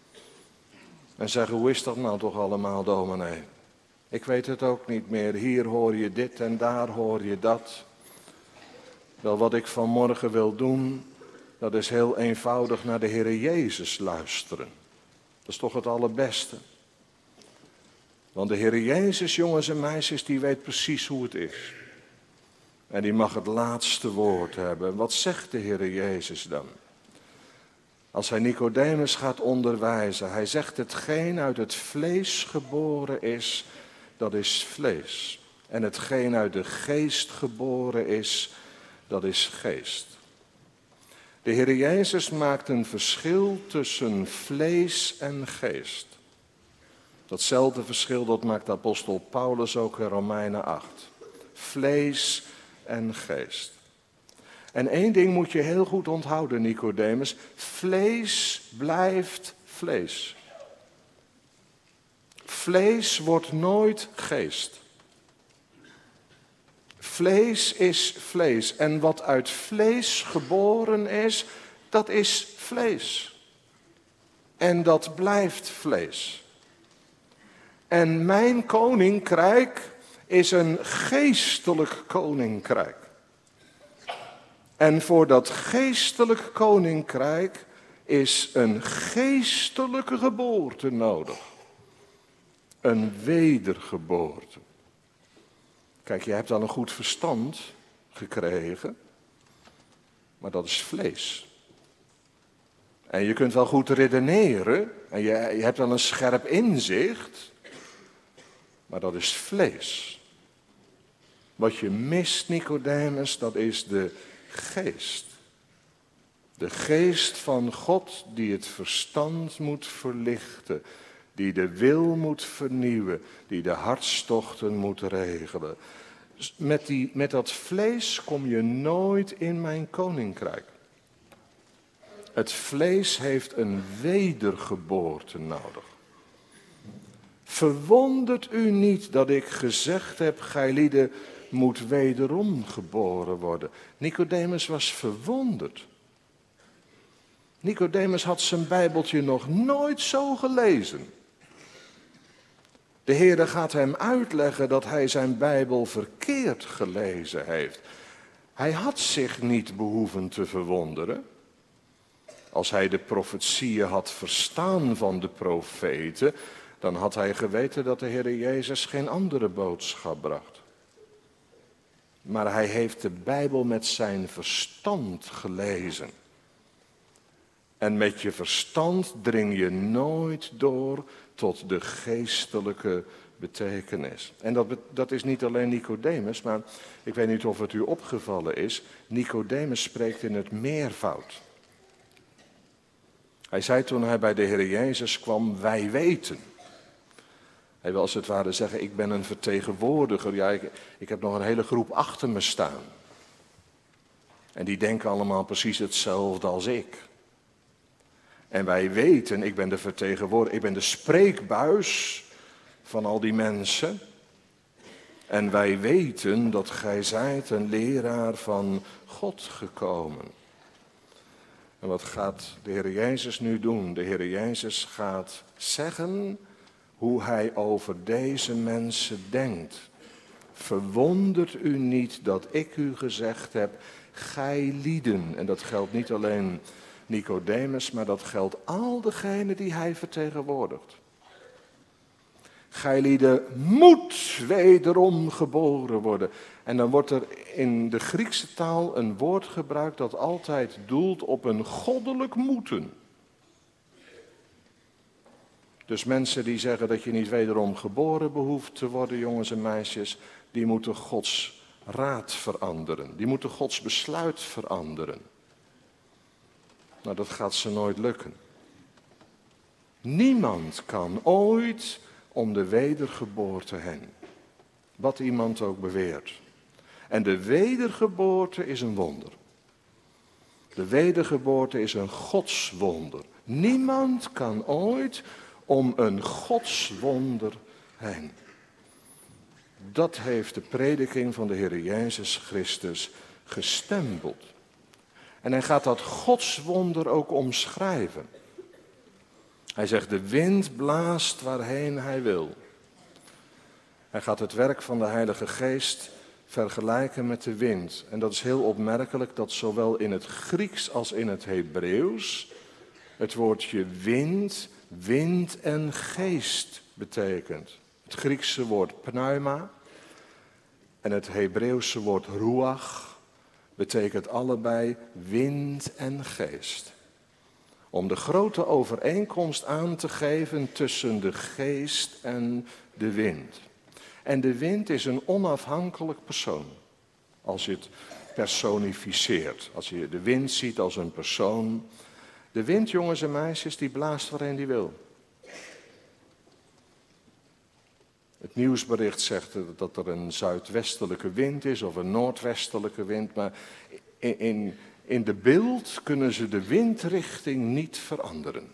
En zeggen, hoe is dat nou toch allemaal, dominee? Ik weet het ook niet meer. Hier hoor je dit en daar hoor je dat. Wel, wat ik vanmorgen wil doen, dat is heel eenvoudig naar de Heere Jezus luisteren. Dat is toch het allerbeste. Want de Heere Jezus, jongens en meisjes, die weet precies hoe het is. En die mag het laatste woord hebben. Wat zegt de Heere Jezus dan? Als hij Nicodemus gaat onderwijzen, hij zegt hetgeen uit het vlees geboren is, dat is vlees. En hetgeen uit de geest geboren is, dat is geest. De Heere Jezus maakt een verschil tussen vlees en geest. Datzelfde verschil, dat maakt de apostel Paulus ook in Romeinen acht. Vlees en geest. En één ding moet je heel goed onthouden, Nicodemus. Vlees blijft vlees. Vlees wordt nooit geest. Vlees is vlees. En wat uit vlees geboren is, dat is vlees. En dat blijft vlees. En mijn koninkrijk is een geestelijk koninkrijk. En voor dat geestelijk koninkrijk is een geestelijke geboorte nodig. Een wedergeboorte. Kijk, je hebt al een goed verstand gekregen, maar dat is vlees. En je kunt wel goed redeneren en je, je hebt wel een scherp inzicht, maar dat is vlees. Wat je mist, Nicodemus, dat is de geest. De geest van God die het verstand moet verlichten, die de wil moet vernieuwen, die de hartstochten moet regelen. Met, die, met dat vlees kom je nooit in mijn koninkrijk. Het vlees heeft een wedergeboorte nodig. Verwondert u niet dat ik gezegd heb, gijlieden moet wederom geboren worden. Nicodemus was verwonderd. Nicodemus had zijn Bijbeltje nog nooit zo gelezen. De Heere gaat hem uitleggen dat hij zijn Bijbel verkeerd gelezen heeft. Hij had zich niet behoeven te verwonderen. Als hij de profetieën had verstaan van de profeten, dan had hij geweten dat de Heere Jezus geen andere boodschap bracht. Maar hij heeft de Bijbel met zijn verstand gelezen. En met je verstand dring je nooit door tot de geestelijke betekenis. En dat, dat is niet alleen Nicodemus, maar ik weet niet of het u opgevallen is. Nicodemus spreekt in het meervoud. Hij zei toen hij bij de Heer Jezus kwam, wij weten. Hij wil als het ware zeggen, ik ben een vertegenwoordiger. Ja, ik, ik heb nog een hele groep achter me staan. En die denken allemaal precies hetzelfde als ik. En wij weten, ik ben de vertegenwoordiger, ik ben de spreekbuis van al die mensen. En wij weten dat gij zijt een leraar van God gekomen. En wat gaat de Heer Jezus nu doen? De Heer Jezus gaat zeggen hoe hij over deze mensen denkt. Verwondert u niet dat ik u gezegd heb, gij lieden. En dat geldt niet alleen Nicodemus, maar dat geldt al degenen die hij vertegenwoordigt. Gij lieden moet wederom geboren worden. En dan wordt er in de Griekse taal een woord gebruikt dat altijd doelt op een goddelijk moeten. Dus mensen die zeggen dat je niet wederom geboren behoeft te worden, jongens en meisjes, die moeten Gods raad veranderen. Die moeten Gods besluit veranderen. Nou, dat gaat ze nooit lukken. Niemand kan ooit om de wedergeboorte heen. Wat iemand ook beweert. En de wedergeboorte is een wonder. De wedergeboorte is een godswonder. Niemand kan ooit om een godswonder heen. Dat heeft de prediking van de Heer Jezus Christus gestempeld. En hij gaat dat godswonder ook omschrijven. Hij zegt, de wind blaast waarheen hij wil. Hij gaat het werk van de Heilige Geest vergelijken met de wind. En dat is heel opmerkelijk dat zowel in het Grieks als in het Hebreeuws het woordje wind, wind en geest betekent. Het Griekse woord pneuma en het Hebreeuwse woord ruach betekent allebei wind en geest. Om de grote overeenkomst aan te geven tussen de geest en de wind. En de wind is een onafhankelijk persoon. Als je het personificeert. Als je de wind ziet als een persoon. De wind, jongens en meisjes, die blaast waarheen die wil. Het nieuwsbericht zegt dat er een zuidwestelijke wind is of een noordwestelijke wind. Maar in, in, in de beeld kunnen ze de windrichting niet veranderen.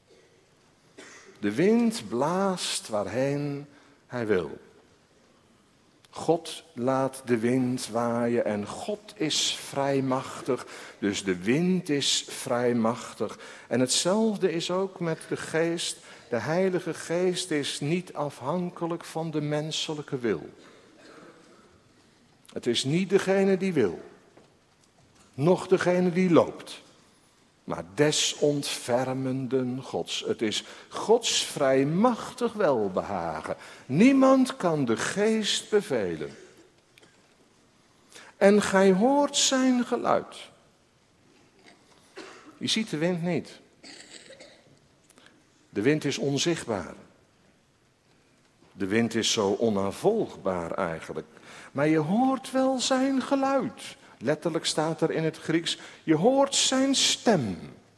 De wind blaast waarheen hij wil. God laat de wind waaien en God is vrijmachtig, dus de wind is vrijmachtig. En hetzelfde is ook met de geest. De Heilige Geest is niet afhankelijk van de menselijke wil. Het is niet degene die wil, noch degene die loopt, maar des ontfermenden Gods. Het is Gods vrijmachtig welbehagen. Niemand kan de Geest bevelen. En gij hoort zijn geluid. Je ziet de wind niet. De wind is onzichtbaar. De wind is zo onnavolgbaar eigenlijk. Maar je hoort wel zijn geluid. Letterlijk staat er in het Grieks, je hoort zijn stem.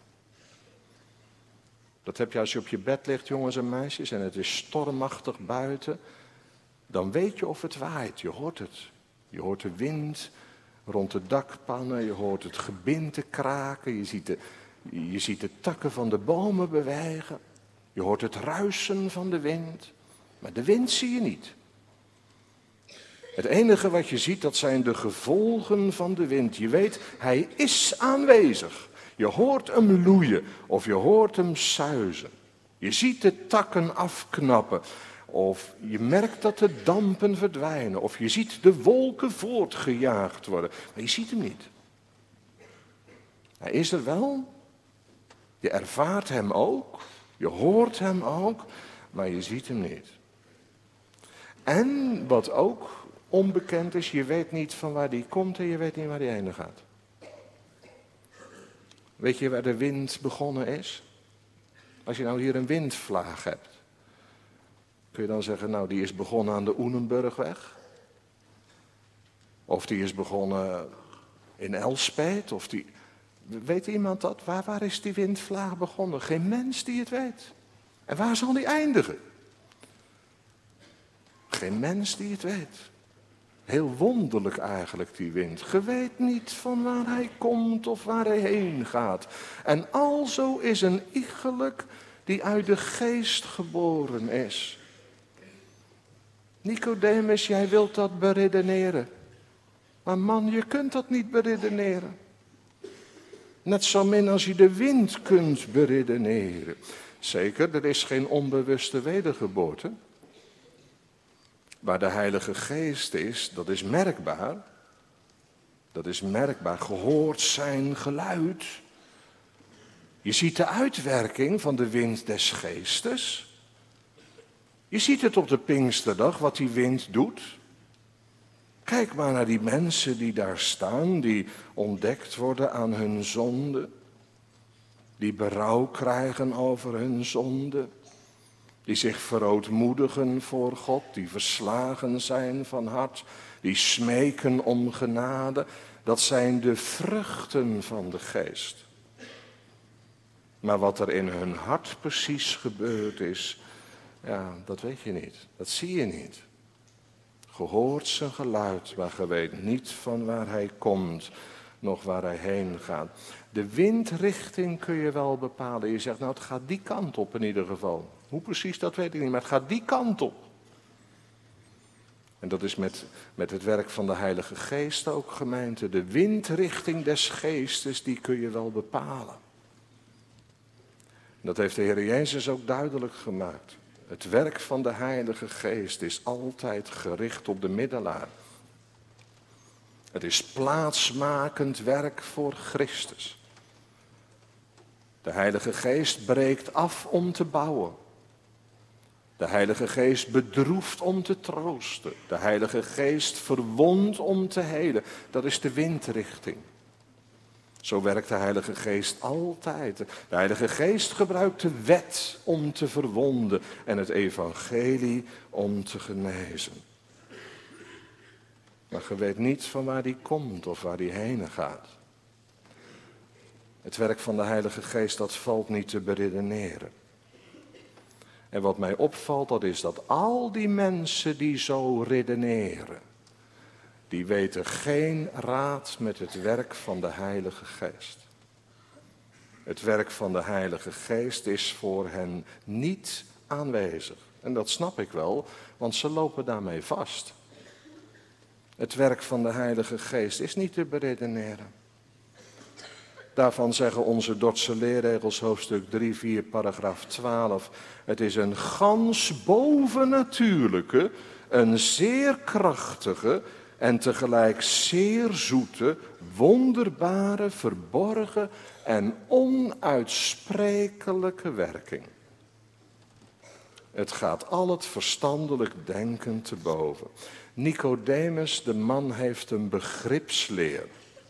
Dat heb je als je op je bed ligt, jongens en meisjes, en het is stormachtig buiten. Dan weet je of het waait, je hoort het. Je hoort de wind rond de dakpannen, je hoort het gebinte kraken, je ziet de, Je ziet de takken van de bomen bewegen. Je hoort het ruisen van de wind. Maar de wind zie je niet. Het enige wat je ziet, dat zijn de gevolgen van de wind. Je weet, hij is aanwezig. Je hoort hem loeien of je hoort hem suizen. Je ziet de takken afknappen. Of je merkt dat de dampen verdwijnen. Of je ziet de wolken voortgejaagd worden. Maar je ziet hem niet. Hij is er wel. Je ervaart hem ook. Je hoort hem ook. Maar je ziet hem niet. En wat ook onbekend is, je weet niet van waar die komt en je weet niet waar die heen gaat. Weet je waar de wind begonnen is? Als je nou hier een windvlaag hebt, kun je dan zeggen, nou die is begonnen aan de Oenenburgweg? Of die is begonnen in Elspeet? Of die... Weet iemand dat? Waar, waar is die windvlaag begonnen? Geen mens die het weet. En waar zal die eindigen? Geen mens die het weet. Heel wonderlijk eigenlijk die wind. Je weet niet van waar hij komt of waar hij heen gaat. En alzo is een iegelijk die uit de geest geboren is. Nicodemus, jij wilt dat beredeneren. Maar man, je kunt dat niet beredeneren. Net zo min als je de wind kunt beredeneren. Zeker, er is geen onbewuste wedergeboorte. Waar de Heilige Geest is, dat is merkbaar. Dat is merkbaar, gehoord zijn geluid. Je ziet de uitwerking van de wind des geestes. Je ziet het op de Pinksterdag, wat die wind doet. Kijk maar naar die mensen die daar staan, die ontdekt worden aan hun zonde. Die berouw krijgen over hun zonde. Die zich verootmoedigen voor God, die verslagen zijn van hart, die smeken om genade. Dat zijn de vruchten van de geest. Maar wat er in hun hart precies gebeurd is, ja, dat weet je niet. Dat zie je niet. Gehoord zijn geluid, maar je weet niet van waar hij komt, nog waar hij heen gaat. De windrichting kun je wel bepalen. Je zegt, nou het gaat die kant op in ieder geval. Hoe precies, dat weet ik niet, maar het gaat die kant op. En dat is met, met het werk van de Heilige Geest ook, gemeente. De windrichting des geestes, die kun je wel bepalen. Dat heeft de Heer Jezus ook duidelijk gemaakt. Het werk van de Heilige Geest is altijd gericht op de middelaar. Het is plaatsmakend werk voor Christus. De Heilige Geest breekt af om te bouwen. De Heilige Geest bedroeft om te troosten. De Heilige Geest verwondt om te helen. Dat is de windrichting. Zo werkt de Heilige Geest altijd. De Heilige Geest gebruikt de wet om te verwonden en het evangelie om te genezen. Maar je weet niet van waar die komt of waar die heen gaat. Het werk van de Heilige Geest, dat valt niet te beredeneren. En wat mij opvalt, dat is dat al die mensen die zo redeneren, die weten geen raad met het werk van de Heilige Geest. Het werk van de Heilige Geest is voor hen niet aanwezig. En dat snap ik wel, want ze lopen daarmee vast. Het werk van de Heilige Geest is niet te beredeneren. Daarvan zeggen onze Dordtse leerregels, hoofdstuk drie, vier, paragraaf twaalf. Het is een gans bovennatuurlijke, een zeer krachtige en tegelijk zeer zoete, wonderbare, verborgen en onuitsprekelijke werking. Het gaat al het verstandelijk denken te boven. Nicodemus, de man, heeft een begripsleer.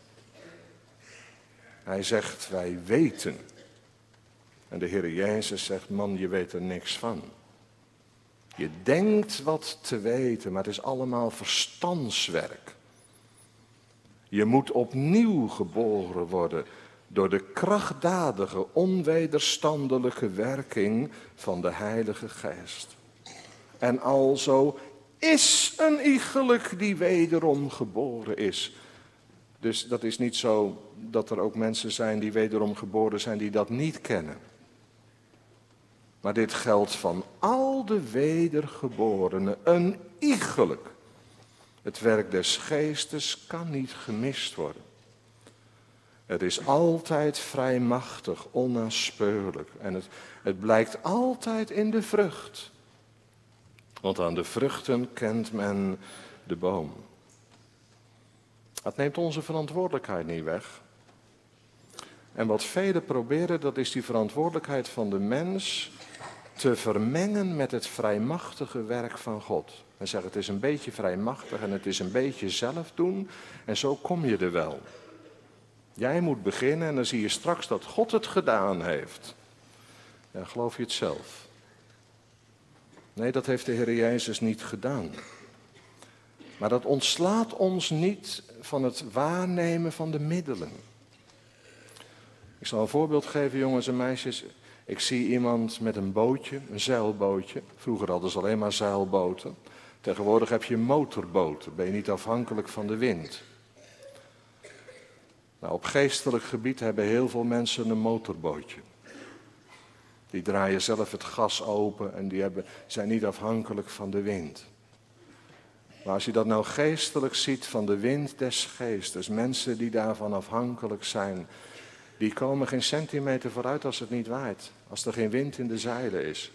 Hij zegt, wij weten. En de Heer Jezus zegt, man, je weet er niks van. Je denkt wat te weten, maar het is allemaal verstandswerk. Je moet opnieuw geboren worden door de krachtdadige, onwederstandelijke werking van de Heilige Geest. En alzo is een iegelijk die wederom geboren is. Dus dat is niet zo dat er ook mensen zijn die wederom geboren zijn die dat niet kennen. Maar dit geldt van al de wedergeborenen, een iegelijk. Het werk des geestes kan niet gemist worden. Het is altijd vrijmachtig, onnaspeurlijk. En het, het blijkt altijd in de vrucht. Want aan de vruchten kent men de boom. Dat neemt onze verantwoordelijkheid niet weg. En wat velen proberen, dat is die verantwoordelijkheid van de mens te vermengen met het vrijmachtige werk van God. En zeggen het is een beetje vrijmachtig en het is een beetje zelf doen en zo kom je er wel. Jij moet beginnen en dan zie je straks dat God het gedaan heeft. Dan geloof je het zelf. Nee, dat heeft de Heer Jezus niet gedaan. Maar dat ontslaat ons niet van het waarnemen van de middelen. Ik zal een voorbeeld geven, jongens en meisjes. Ik zie iemand met een bootje, een zeilbootje. Vroeger hadden ze alleen maar zeilboten. Tegenwoordig heb je motorboten, ben je niet afhankelijk van de wind. Nou, op geestelijk gebied hebben heel veel mensen een motorbootje. Die draaien zelf het gas open en die hebben, zijn niet afhankelijk van de wind. Maar als je dat nou geestelijk ziet van de wind des geestes, mensen die daarvan afhankelijk zijn, die komen geen centimeter vooruit als het niet waait. Als er geen wind in de zeilen is.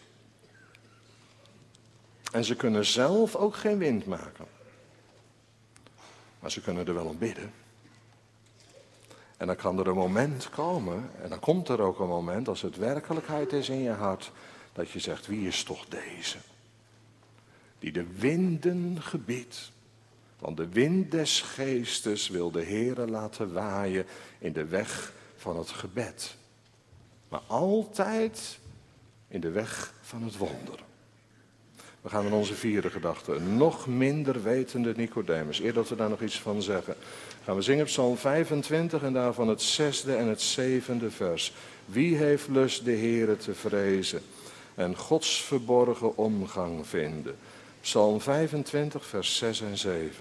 En ze kunnen zelf ook geen wind maken. Maar ze kunnen er wel om bidden. En dan kan er een moment komen, en dan komt er ook een moment, als het werkelijkheid is in je hart, dat je zegt, wie is toch deze? Die de winden gebiedt. Want de wind des geestes wil de Heere laten waaien in de weg van het gebed. Maar altijd in de weg van het wonder. We gaan in onze vierde gedachte, een nog minder wetende Nicodemus. Eer dat we daar nog iets van zeggen, gaan we zingen Psalm vijfentwintig en daarvan het zesde en het zevende vers. Wie heeft lust de Heere te vrezen en Gods verborgen omgang vinden? Psalm vijfentwintig, vers zes en zeven.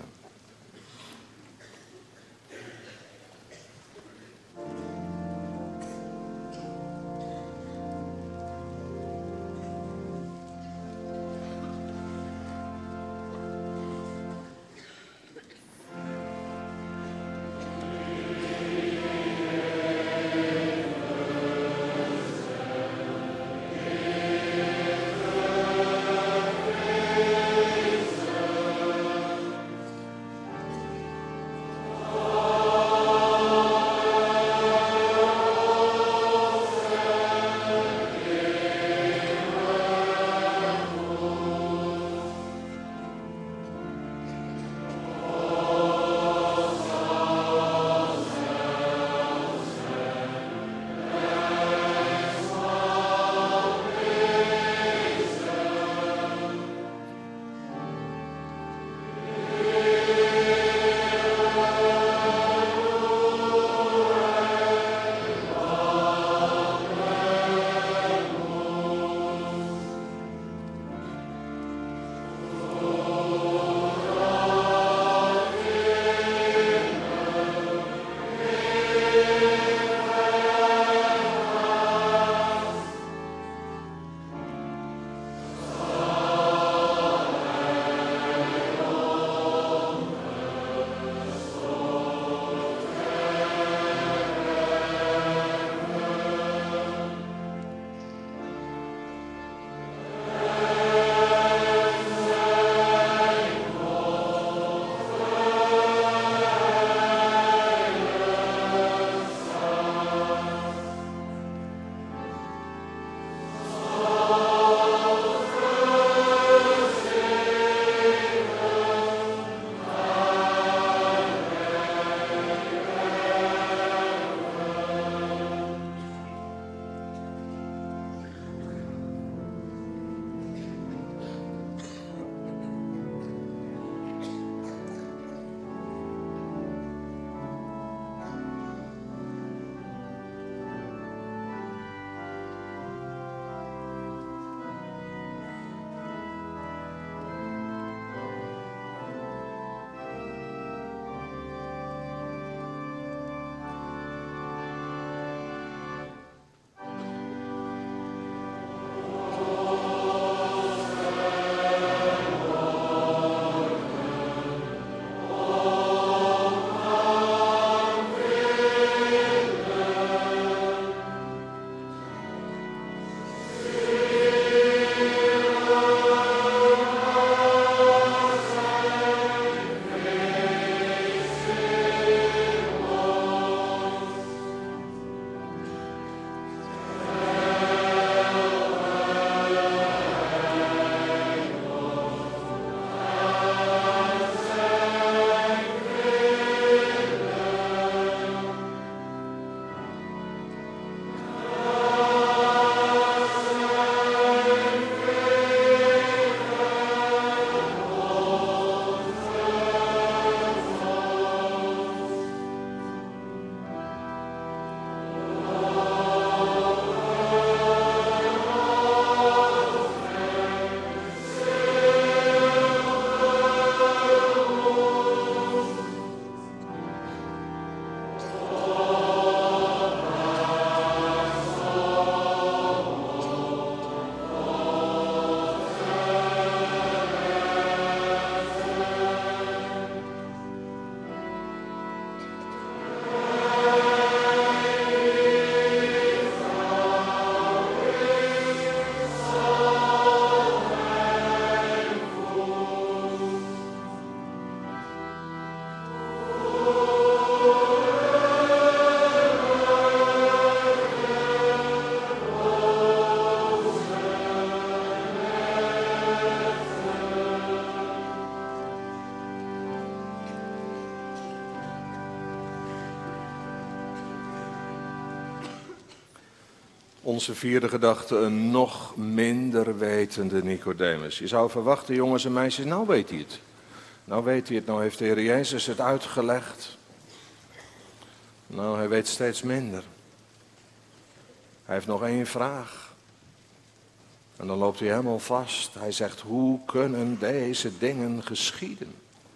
Onze vierde gedachte, een nog minder wetende Nicodemus. Je zou verwachten, jongens en meisjes, nou weet hij het. Nou weet hij het, nou heeft de Heer Jezus het uitgelegd. Nou, hij weet steeds minder. Hij heeft nog één vraag. En dan loopt hij helemaal vast. Hij zegt, hoe kunnen deze dingen geschieden?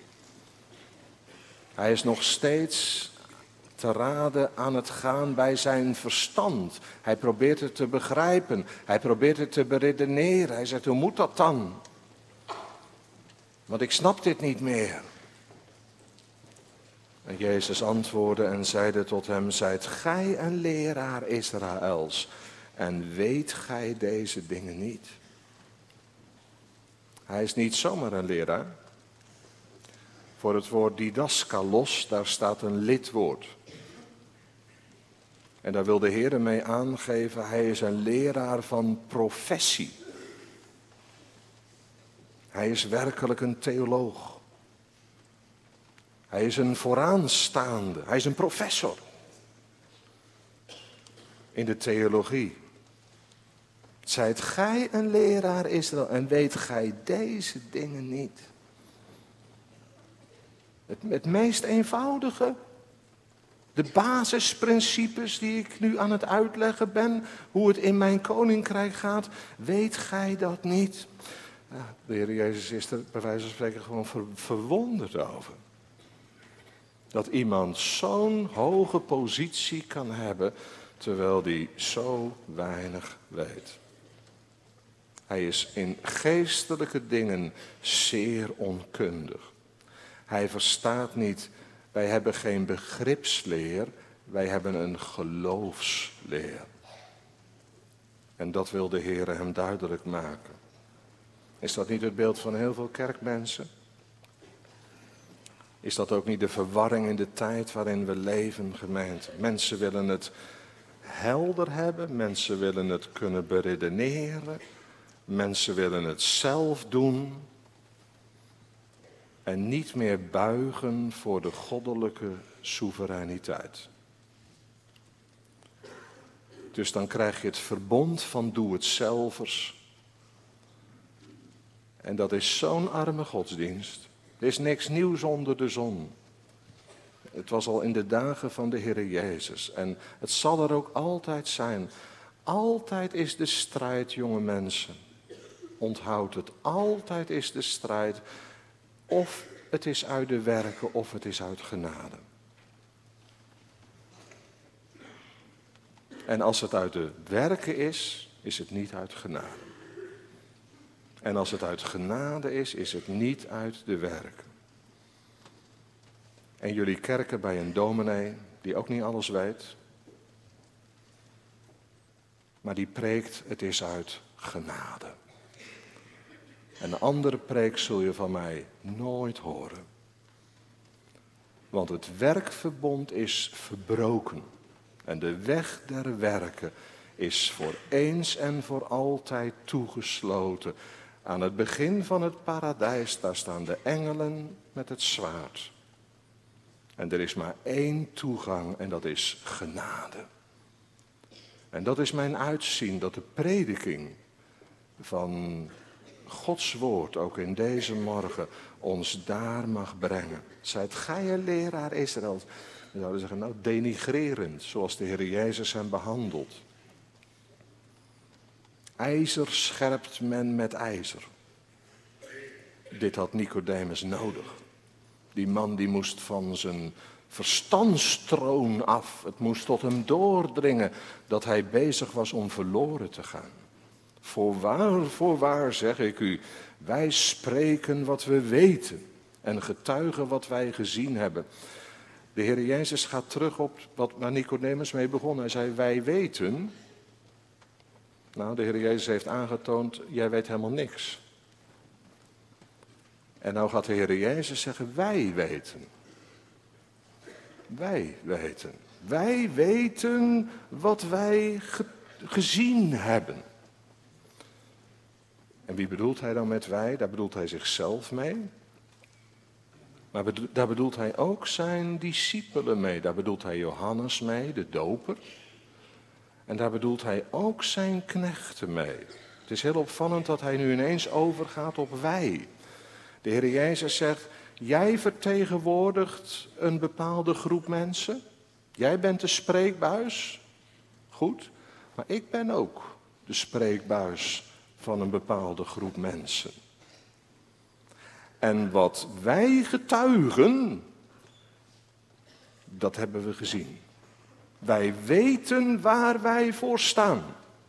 Hij is nog steeds te raden aan het gaan bij zijn verstand. Hij probeert het te begrijpen. Hij probeert het te beredeneren. Hij zegt, hoe moet dat dan? Want ik snap dit niet meer. En Jezus antwoordde en zeide tot hem, zijt gij een leraar Israëls en weet gij deze dingen niet? Hij is niet zomaar een leraar. Voor het woord didaskalos, daar staat een lidwoord. En daar wil de Heer mee aangeven, hij is een leraar van professie. Hij is werkelijk een theoloog. Hij is een vooraanstaande, hij is een professor in de theologie. Zijt gij een leraar Israël en weet gij deze dingen niet? Het, het meest eenvoudige, de basisprincipes die ik nu aan het uitleggen ben, hoe het in mijn koninkrijk gaat, weet gij dat niet? Ja, de Heer Jezus is er bij wijze van spreken gewoon ver, verwonderd over. Dat iemand zo'n hoge positie kan hebben, terwijl die zo weinig weet. Hij is in geestelijke dingen zeer onkundig. Hij verstaat niet, wij hebben geen begripsleer, wij hebben een geloofsleer. En dat wil de Heer hem duidelijk maken. Is dat niet het beeld van heel veel kerkmensen? Is dat ook niet de verwarring in de tijd waarin we leven, gemeente? Mensen willen het helder hebben, mensen willen het kunnen beredeneren, mensen willen het zelf doen en niet meer buigen voor de goddelijke soevereiniteit. Dus dan krijg je het verbond van doe-het-zelvers. En dat is zo'n arme godsdienst. Er is niks nieuws onder de zon. Het was al in de dagen van de Heer Jezus. En het zal er ook altijd zijn. Altijd is de strijd, jonge mensen. Onthoud het. Altijd is de strijd. Of het is uit de werken of het is uit genade. En als het uit de werken is, is het niet uit genade. En als het uit genade is, is het niet uit de werken. En jullie kerken bij een dominee, die ook niet alles weet, maar die preekt, het is uit genade. En een andere preek zul je van mij nooit horen. Want het werkverbond is verbroken. En de weg der werken is voor eens en voor altijd toegesloten. Aan het begin van het paradijs, daar staan de engelen met het zwaard. En er is maar één toegang en dat is genade. En dat is mijn uitzien, dat de prediking van Gods woord ook in deze morgen ons daar mag brengen. Zijt gij een leraar Israëls? We zouden zeggen, nou denigrerend, zoals de Heer Jezus hem behandelt. IJzer scherpt men met ijzer. Dit had Nicodemus nodig. Die man die moest van zijn verstandstroon af. Het moest tot hem doordringen dat hij bezig was om verloren te gaan. Voorwaar, voorwaar zeg ik u, wij spreken wat we weten en getuigen wat wij gezien hebben. De Heer Jezus gaat terug op wat waar Nicodemus mee begon. Hij zei, wij weten. Nou, de Heer Jezus heeft aangetoond, jij weet helemaal niks. En nou gaat de Heer Jezus zeggen, wij weten. Wij weten. Wij weten wat wij ge- gezien hebben. En wie bedoelt hij dan met wij? Daar bedoelt hij zichzelf mee. Maar bedo- daar bedoelt hij ook zijn discipelen mee. Daar bedoelt hij Johannes mee, de doper. En daar bedoelt hij ook zijn knechten mee. Het is heel opvallend dat hij nu ineens overgaat op wij. De Heer Jezus zegt, jij vertegenwoordigt een bepaalde groep mensen. Jij bent de spreekbuis. Goed, maar ik ben ook de spreekbuis van een bepaalde groep mensen. En wat wij getuigen, dat hebben we gezien. Wij weten waar wij voor staan.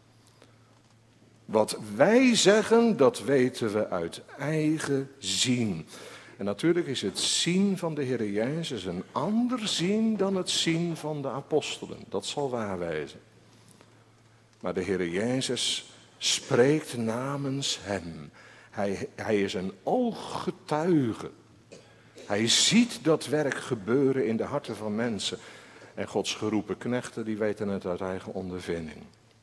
Wat wij zeggen, dat weten we uit eigen zien. En natuurlijk is het zien van de Heer Jezus een ander zien dan het zien van de apostelen. Dat zal waar wezen. Maar de Heer Jezus spreekt namens hem. Hij, hij is een ooggetuige. Hij ziet dat werk gebeuren in de harten van mensen. En Gods geroepen knechten, die weten het uit eigen ondervinding.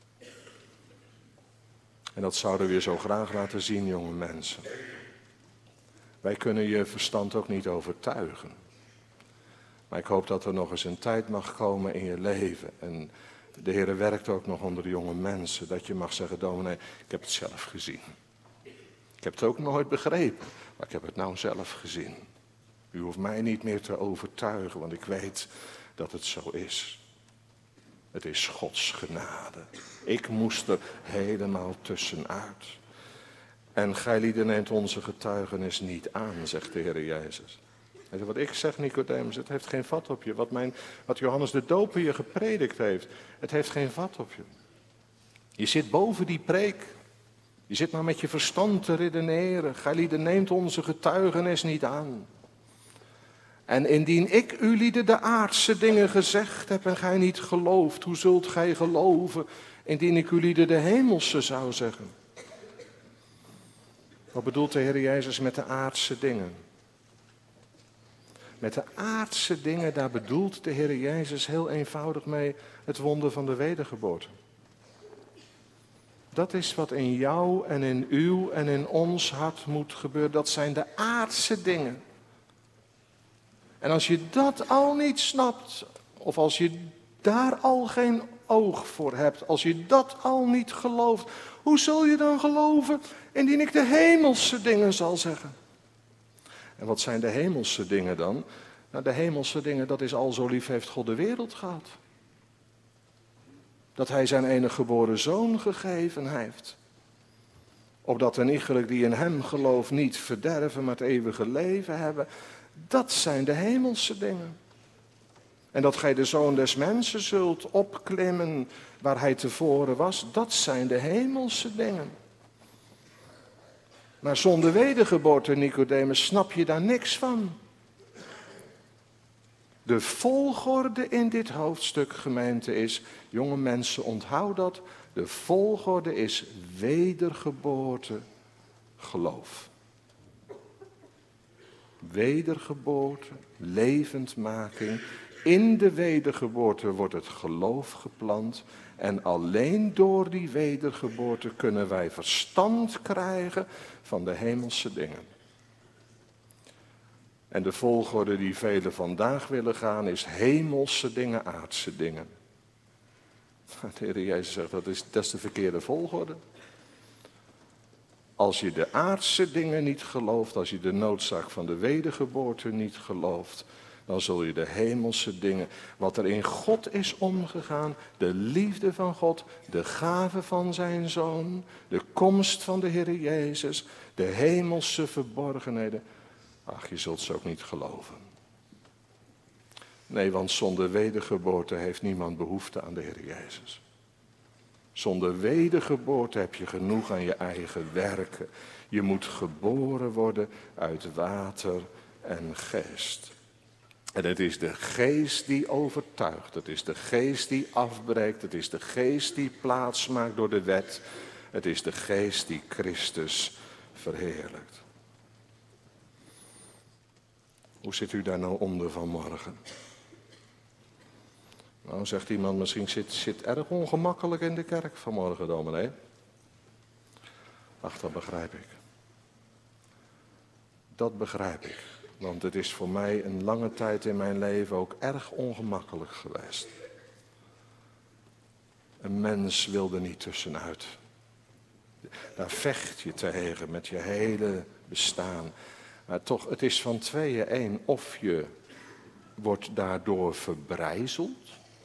En dat zouden we je zo graag laten zien, jonge mensen. Wij kunnen je verstand ook niet overtuigen. Maar ik hoop dat er nog eens een tijd mag komen in je leven. En de Heer werkt ook nog onder de jonge mensen. Dat je mag zeggen, dominee, ik heb het zelf gezien. Ik heb het ook nooit begrepen, maar ik heb het nou zelf gezien. U hoeft mij niet meer te overtuigen, want ik weet dat het zo is. Het is Gods genade. Ik moest er helemaal tussenuit. En gijlieden neemt onze getuigenis niet aan, zegt de Heer Jezus. Weet je wat ik zeg, Nicodemus? Het heeft geen vat op je. Wat, mijn, wat Johannes de Doper je gepredikt heeft, het heeft geen vat op je. Je zit boven die preek. Je zit maar met je verstand te redeneren. Gijlieden neemt onze getuigenis niet aan. En indien ik u lieden de aardse dingen gezegd heb en gij niet gelooft, hoe zult gij geloven indien ik u lieden de hemelse zou zeggen? Wat bedoelt de Heer Jezus met de aardse dingen? Met de aardse dingen, daar bedoelt de Heer Jezus heel eenvoudig mee het wonder van de wedergeboorte. Dat is wat in jou en in uw en in ons hart moet gebeuren. Dat zijn de aardse dingen. En als je dat al niet snapt, of als je daar al geen oog voor hebt, als je dat al niet gelooft, hoe zul je dan geloven indien ik de hemelse dingen zal zeggen? En wat zijn de hemelse dingen dan? Nou, de hemelse dingen, dat is al zo lief heeft God de wereld gehad. Dat hij zijn enige geboren zoon gegeven heeft. Opdat een iegelijk die in hem gelooft niet verderven, maar het eeuwige leven hebben. Dat zijn de hemelse dingen. En dat gij de zoon des mensen zult opklimmen waar hij tevoren was, dat zijn de hemelse dingen. Maar zonder wedergeboorte, Nicodemus, snap je daar niks van. De volgorde in dit hoofdstuk, gemeente, is, jonge mensen, onthoud dat, de volgorde is wedergeboorte, geloof. Wedergeboorte, levendmaking. In de wedergeboorte wordt het geloof geplant. En alleen door die wedergeboorte kunnen wij verstand krijgen van de hemelse dingen. En de volgorde die velen vandaag willen gaan is hemelse dingen, aardse dingen. De Heer Jezus zegt, dat is, dat is de verkeerde volgorde. Als je de aardse dingen niet gelooft, als je de noodzaak van de wedergeboorte niet gelooft, dan zul je de hemelse dingen, wat er in God is omgegaan, de liefde van God, de gave van zijn Zoon, de komst van de Heer Jezus, de hemelse verborgenheden, ach, je zult ze ook niet geloven. Nee, want zonder wedergeboorte heeft niemand behoefte aan de Heer Jezus. Zonder wedergeboorte heb je genoeg aan je eigen werken. Je moet geboren worden uit water en geest. En het is de geest die overtuigt. Het is de geest die afbreekt. Het is de geest die plaats maakt door de wet. Het is de geest die Christus verheerlijkt. Hoe zit u daar nou onder vanmorgen? Nou, zegt iemand, misschien zit, zit erg ongemakkelijk in de kerk vanmorgen, dominee. Ach, dat begrijp ik. Dat begrijp ik. Want het is voor mij een lange tijd in mijn leven ook erg ongemakkelijk geweest. Een mens wil er niet tussenuit. Daar vecht je tegen met je hele bestaan. Maar toch, het is van tweeën één. Of je wordt daardoor verbrijzeld.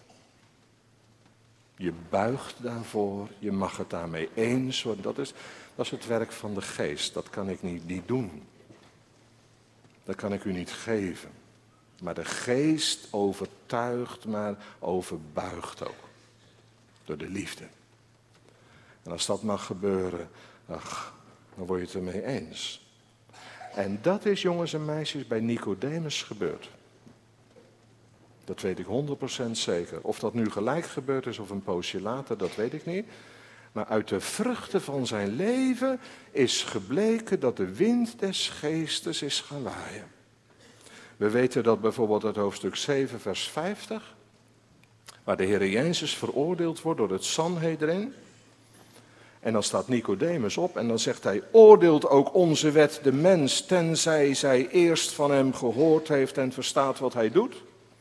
Je buigt daarvoor. Je mag het daarmee eens worden. Dat is, dat is het werk van de geest. Dat kan ik niet, niet doen. Dat kan ik u niet geven. Maar de geest overtuigt, maar overbuigt ook. Door de liefde. En als dat mag gebeuren, ach, dan word je het ermee eens. En dat is, jongens en meisjes, bij Nicodemus gebeurd. Dat weet ik honderd procent zeker. Of dat nu gelijk gebeurd is of een poosje later, dat weet ik niet. Maar uit de vruchten van zijn leven is gebleken dat de wind des geestes is gaan waaien. We weten dat bijvoorbeeld uit hoofdstuk zeven, vers vijftig, waar de Heer Jezus veroordeeld wordt door het Sanhedrin. En dan staat Nicodemus op en dan zegt hij, oordeelt ook onze wet de mens, tenzij zij eerst van hem gehoord heeft en verstaat wat hij doet?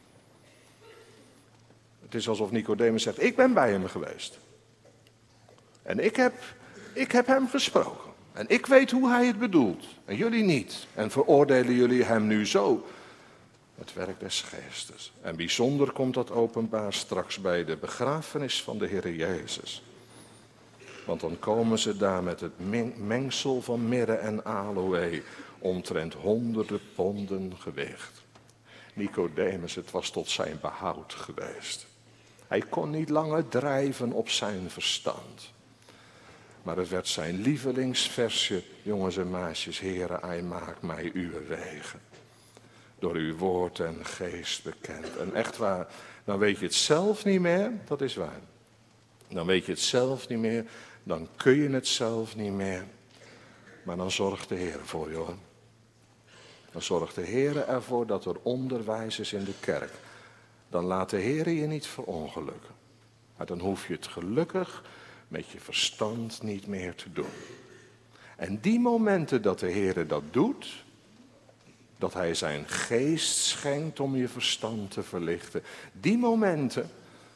Het is alsof Nicodemus zegt, ik ben bij hem geweest. En ik heb, ik heb hem gesproken. En ik weet hoe hij het bedoelt. En jullie niet. En veroordelen jullie hem nu zo? Het werk des geestes. En bijzonder komt dat openbaar straks bij de begrafenis van de Heer Jezus. Want dan komen ze daar met het mengsel van mirre en aloë, omtrent honderden ponden gewicht. Nicodemus, het was tot zijn behoud geweest. Hij kon niet langer drijven op zijn verstand. Maar het werd zijn lievelingsversje, jongens en meisjes, Heere, hij maakt mij uw wegen. Door uw woord en geest bekend. En echt waar, dan weet je het zelf niet meer, dat is waar. Dan weet je het zelf niet meer, dan kun je het zelf niet meer. Maar dan zorgt de Heer voor je hoor. Dan zorgt de Heer ervoor dat er onderwijs is in de kerk. Dan laat de Heer je niet verongelukken. Maar dan hoef je het gelukkig met je verstand niet meer te doen. En die momenten dat de Heer dat doet, dat hij zijn geest schenkt om je verstand te verlichten, die momenten,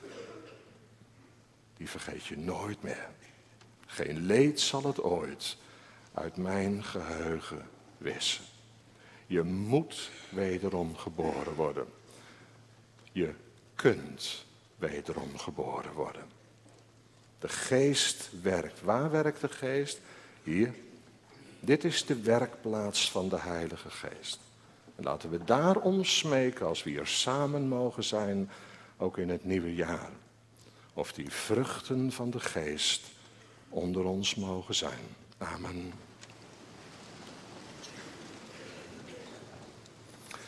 die vergeet je nooit meer. Geen leed zal het ooit uit mijn geheugen wissen. Je moet wederom geboren worden. Je kunt wederom geboren worden. De geest werkt. Waar werkt de geest? Hier. Dit is de werkplaats van de Heilige Geest. En laten we daarom smeken als we hier samen mogen zijn, ook in het nieuwe jaar. Of die vruchten van de geest onder ons mogen zijn. Amen.